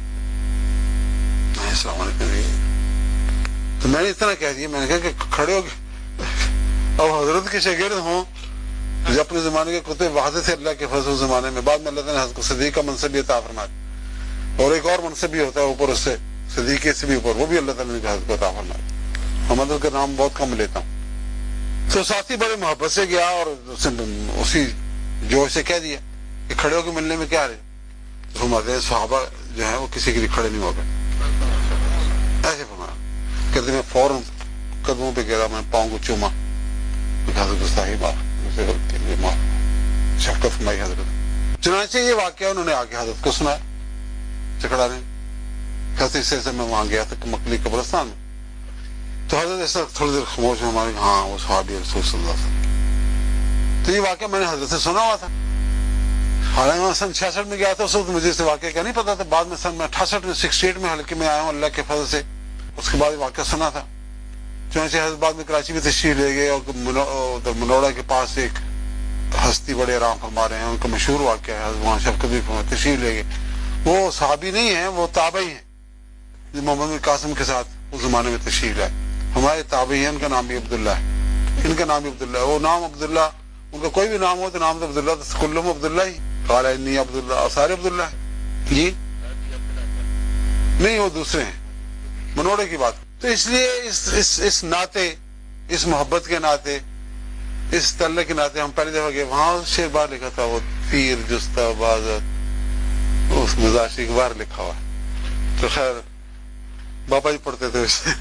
السلام علیکم. تو میں نے اتنا کہہ دیا, میں نے کہا کہ کھڑے ہو گئے اب حضرت کے شاگرد ہوں جو اپنے زمانے کے کتب وحدت سے اللہ کے فضل زمانے میں. بعد میں اللہ تعالیٰ نے حضرت کو صدیق کا منصب بھی عطا فرمایا, اور ایک اور منصب بھی ہوتا ہے اوپر اس سے صدیقے سے بھی اوپر, وہ بھی اللہ تعالیٰ نے حضرت کو عطا فرمایا. محمد کا نام بہت کم لیتا ہوں. تو ساتھی بڑے محبت سے گیا اور اسی جوش سے کہہ دیا کہ کھڑے ہو کے ملنے میں کیا رہے. فرماتے ہیں صحابہ جو ہیں وہ کسی کے لیے کھڑے نہیں ہو گئے. ایسے فرمایا, کہتے میں فوراً قدموں پہ گرا, میں پاؤں کو چوما, حضرت صاحب مجھے غلطی ہوئی, معاف, شفقت فرمائی حضرت. چنانچہ یہ واقعہ انہوں نے آ کے حضرت کو سنایا چکڑا نے. کہتے سے میں وہاں گیا تھا مکلی قبرستان میں, تو حضرت ایسا تھوڑی دیر خاموش میں ہمارے, ہاں وہ صحابی رسول صلی اللہ علیہ وسلم. تو یہ واقعہ میں نے حضرت سے سنا ہوا تھا, حالانکہ میں سن 66 میں گیا تھا, اس وقت مجھے اس واقعے کا نہیں پتا تھا. بعد میں سن میں 68 میں 68 میں حلقے میں آیا ہوں اللہ کے فضل سے, اس کے بعد واقعہ سنا تھا. چنانچہ حضرت بعد میں کراچی میں تشریف لے گئے, اور منوڑا کے پاس ایک ہستی بڑے آرام فرما رہے ہیں, ان کا مشہور واقعہ ہے, وہاں شفقت بھی تشریف لے گئے. وہ صحابی نہیں ہیں, وہ تابعی ہیں, محمد بن قاسم کے ساتھ اس زمانے میں تشریف لائے. ہمارے تابعی ہیں, ان کا نام بھی عبداللہ ہے, ان کا نام بھی عبداللہ ہے. وہ نام عبداللہ, ان کا کوئی بھی نام ہو تو نام تو عبداللہ, تو کلہم عبداللہ ہی, قال انی عبداللہ, اور سارے عبداللہ ہیں. جی نہیں, وہ دوسرے ہیں, منوڑے کی بات. تو اس لیے اس ناطے, اس محبت کے ناطے, اس تعلق کے ناطے ہم پہلی دفعہ گئے وہاں. شعر باہر لکھا تھا, وہ تیر جستہ بازت, اس مزاشی کے باہر لکھا ہوا. تو خیر بابا جی پڑھتے تھے اسے,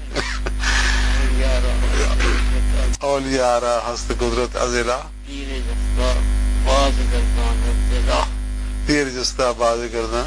اولیاء را ہست قدرت ازلا, تیر جستہ باز کردہ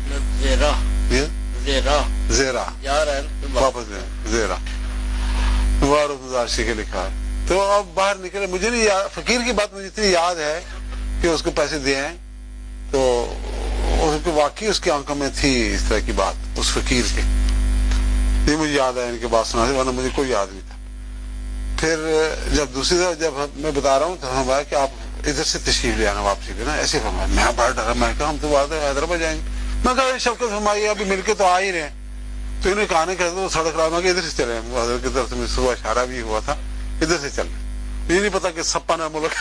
زیرا, واپس زیرا, مبارک مزاشی کے لکھا ہے. تو اب باہر نکلے, مجھے نہیں یاد, فقیر کی بات مجھے اتنی یاد ہے کہ اس کو پیسے دیے ہیں, تو واقعی اس کی آنکھوں میں تھی اس طرح کی بات, اس فقیر کے. یہ مجھے یاد ہے ان کے بات سنا, ورنہ مجھے کوئی یاد نہیں تھا. پھر جب دوسری طرف جب میں بتا رہا ہوں تو ہمارا کہ آپ ادھر سے تشریف لے آنا واپسی لینا, ایسے فرمایا. میں بڑا ڈرا, میں کہا ہم تو بات ہے حیدرآباد جائیں گے. میں کہا شفقت فرمائی, ابھی مل کے تو آ ہی رہے ہیں. تو انہیں کہا نہیں کہتے, وہ سڑک رہا, میں کہ ادھر سے چلے. حضرت کی طرف سے مجھے صبح اشارہ بھی ہوا تھا ادھر سے چل. یہ نہیں پتا کہ سپا نہ ملک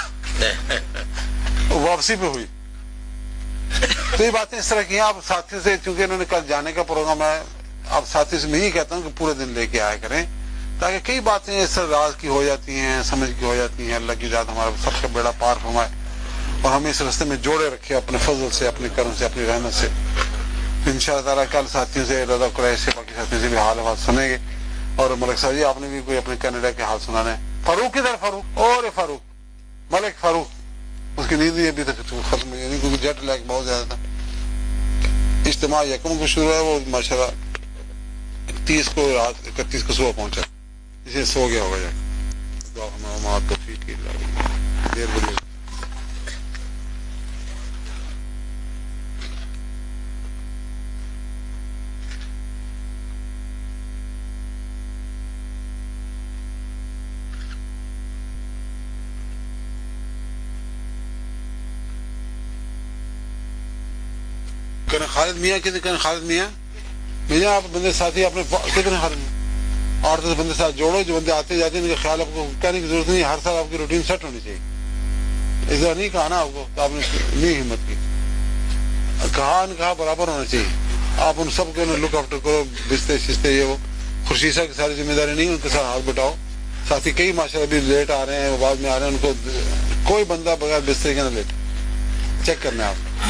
واپسی پہ ہوئی. تو یہ باتیں اس طرح کی ہیں. آپ ساتھی سے, چونکہ انہوں نے کل جانے کا پروگرام ہے, آپ ساتھی سے میں یہی کہتا ہوں کہ پورے دن لے کے آیا کریں, تاکہ کئی باتیں اس طرح راز کی ہو جاتی ہیں, سمجھ کی ہو جاتی ہیں. اللہ کی ذات ہمارا سب کا بیڑا پار فرمائے, اور ہمیں اس راستے میں جوڑے رکھے اپنے فضل سے, اپنے کرم سے, اپنی رحمت سے. ان شاء اللہ تعالیٰ کل ساتھیوں سے, رضا قریش سے, باقی ساتھیوں سے بھی حال حوال سنیں گے. اور ملک صاحب جی, آپ نے بھی کوئی اپنے کینیڈا کے حال سنانے. فاروق ادھر, فاروق, اور فاروق, ملک فاروق, اس کی نیند ابھی تک ختم ہوئی نہیں, کیونکہ جیٹ لیگ بہت زیادہ تھا. اجتماع یکم کو شروع ہے, وہ ماشاء اللہ 30 کو رات, 31 کو صبح پہنچا, اسے سو گیا ہوگا جا کے. دیر بجے خالد میاں, کتنے خالد میاں بھیجا آپ بندے ساتھی اپنے, کتنے خالد میاں, 8 بندے ساتھ جوڑو, جو بندے آتے جاتے ہیں ان کا خیال آپ کو کہنے کی ضرورت نہیں. ہر سال آپ کی روٹین سیٹ ہونی چاہیے. ایسا نہیں کہا نا آپ کو, تو آپ نے نہیں ہمت کی, کہا برابر ہونا چاہیے. آپ ان سب کو لک آفٹر کرو, بستے شستے, یہ وہ. خورشیدہ کی ساری ذمہ داری نہیں, ان کے ساتھ ہاتھ بٹاؤ. ساتھی کئی ماشاء اللہ ابھی لیٹ آ رہے ہیں, وہ بعد میں آ رہے ہیں, ان کو کوئی بندہ بغیر بستر کے نہ لیٹ, چیک کرنا ہے آپ.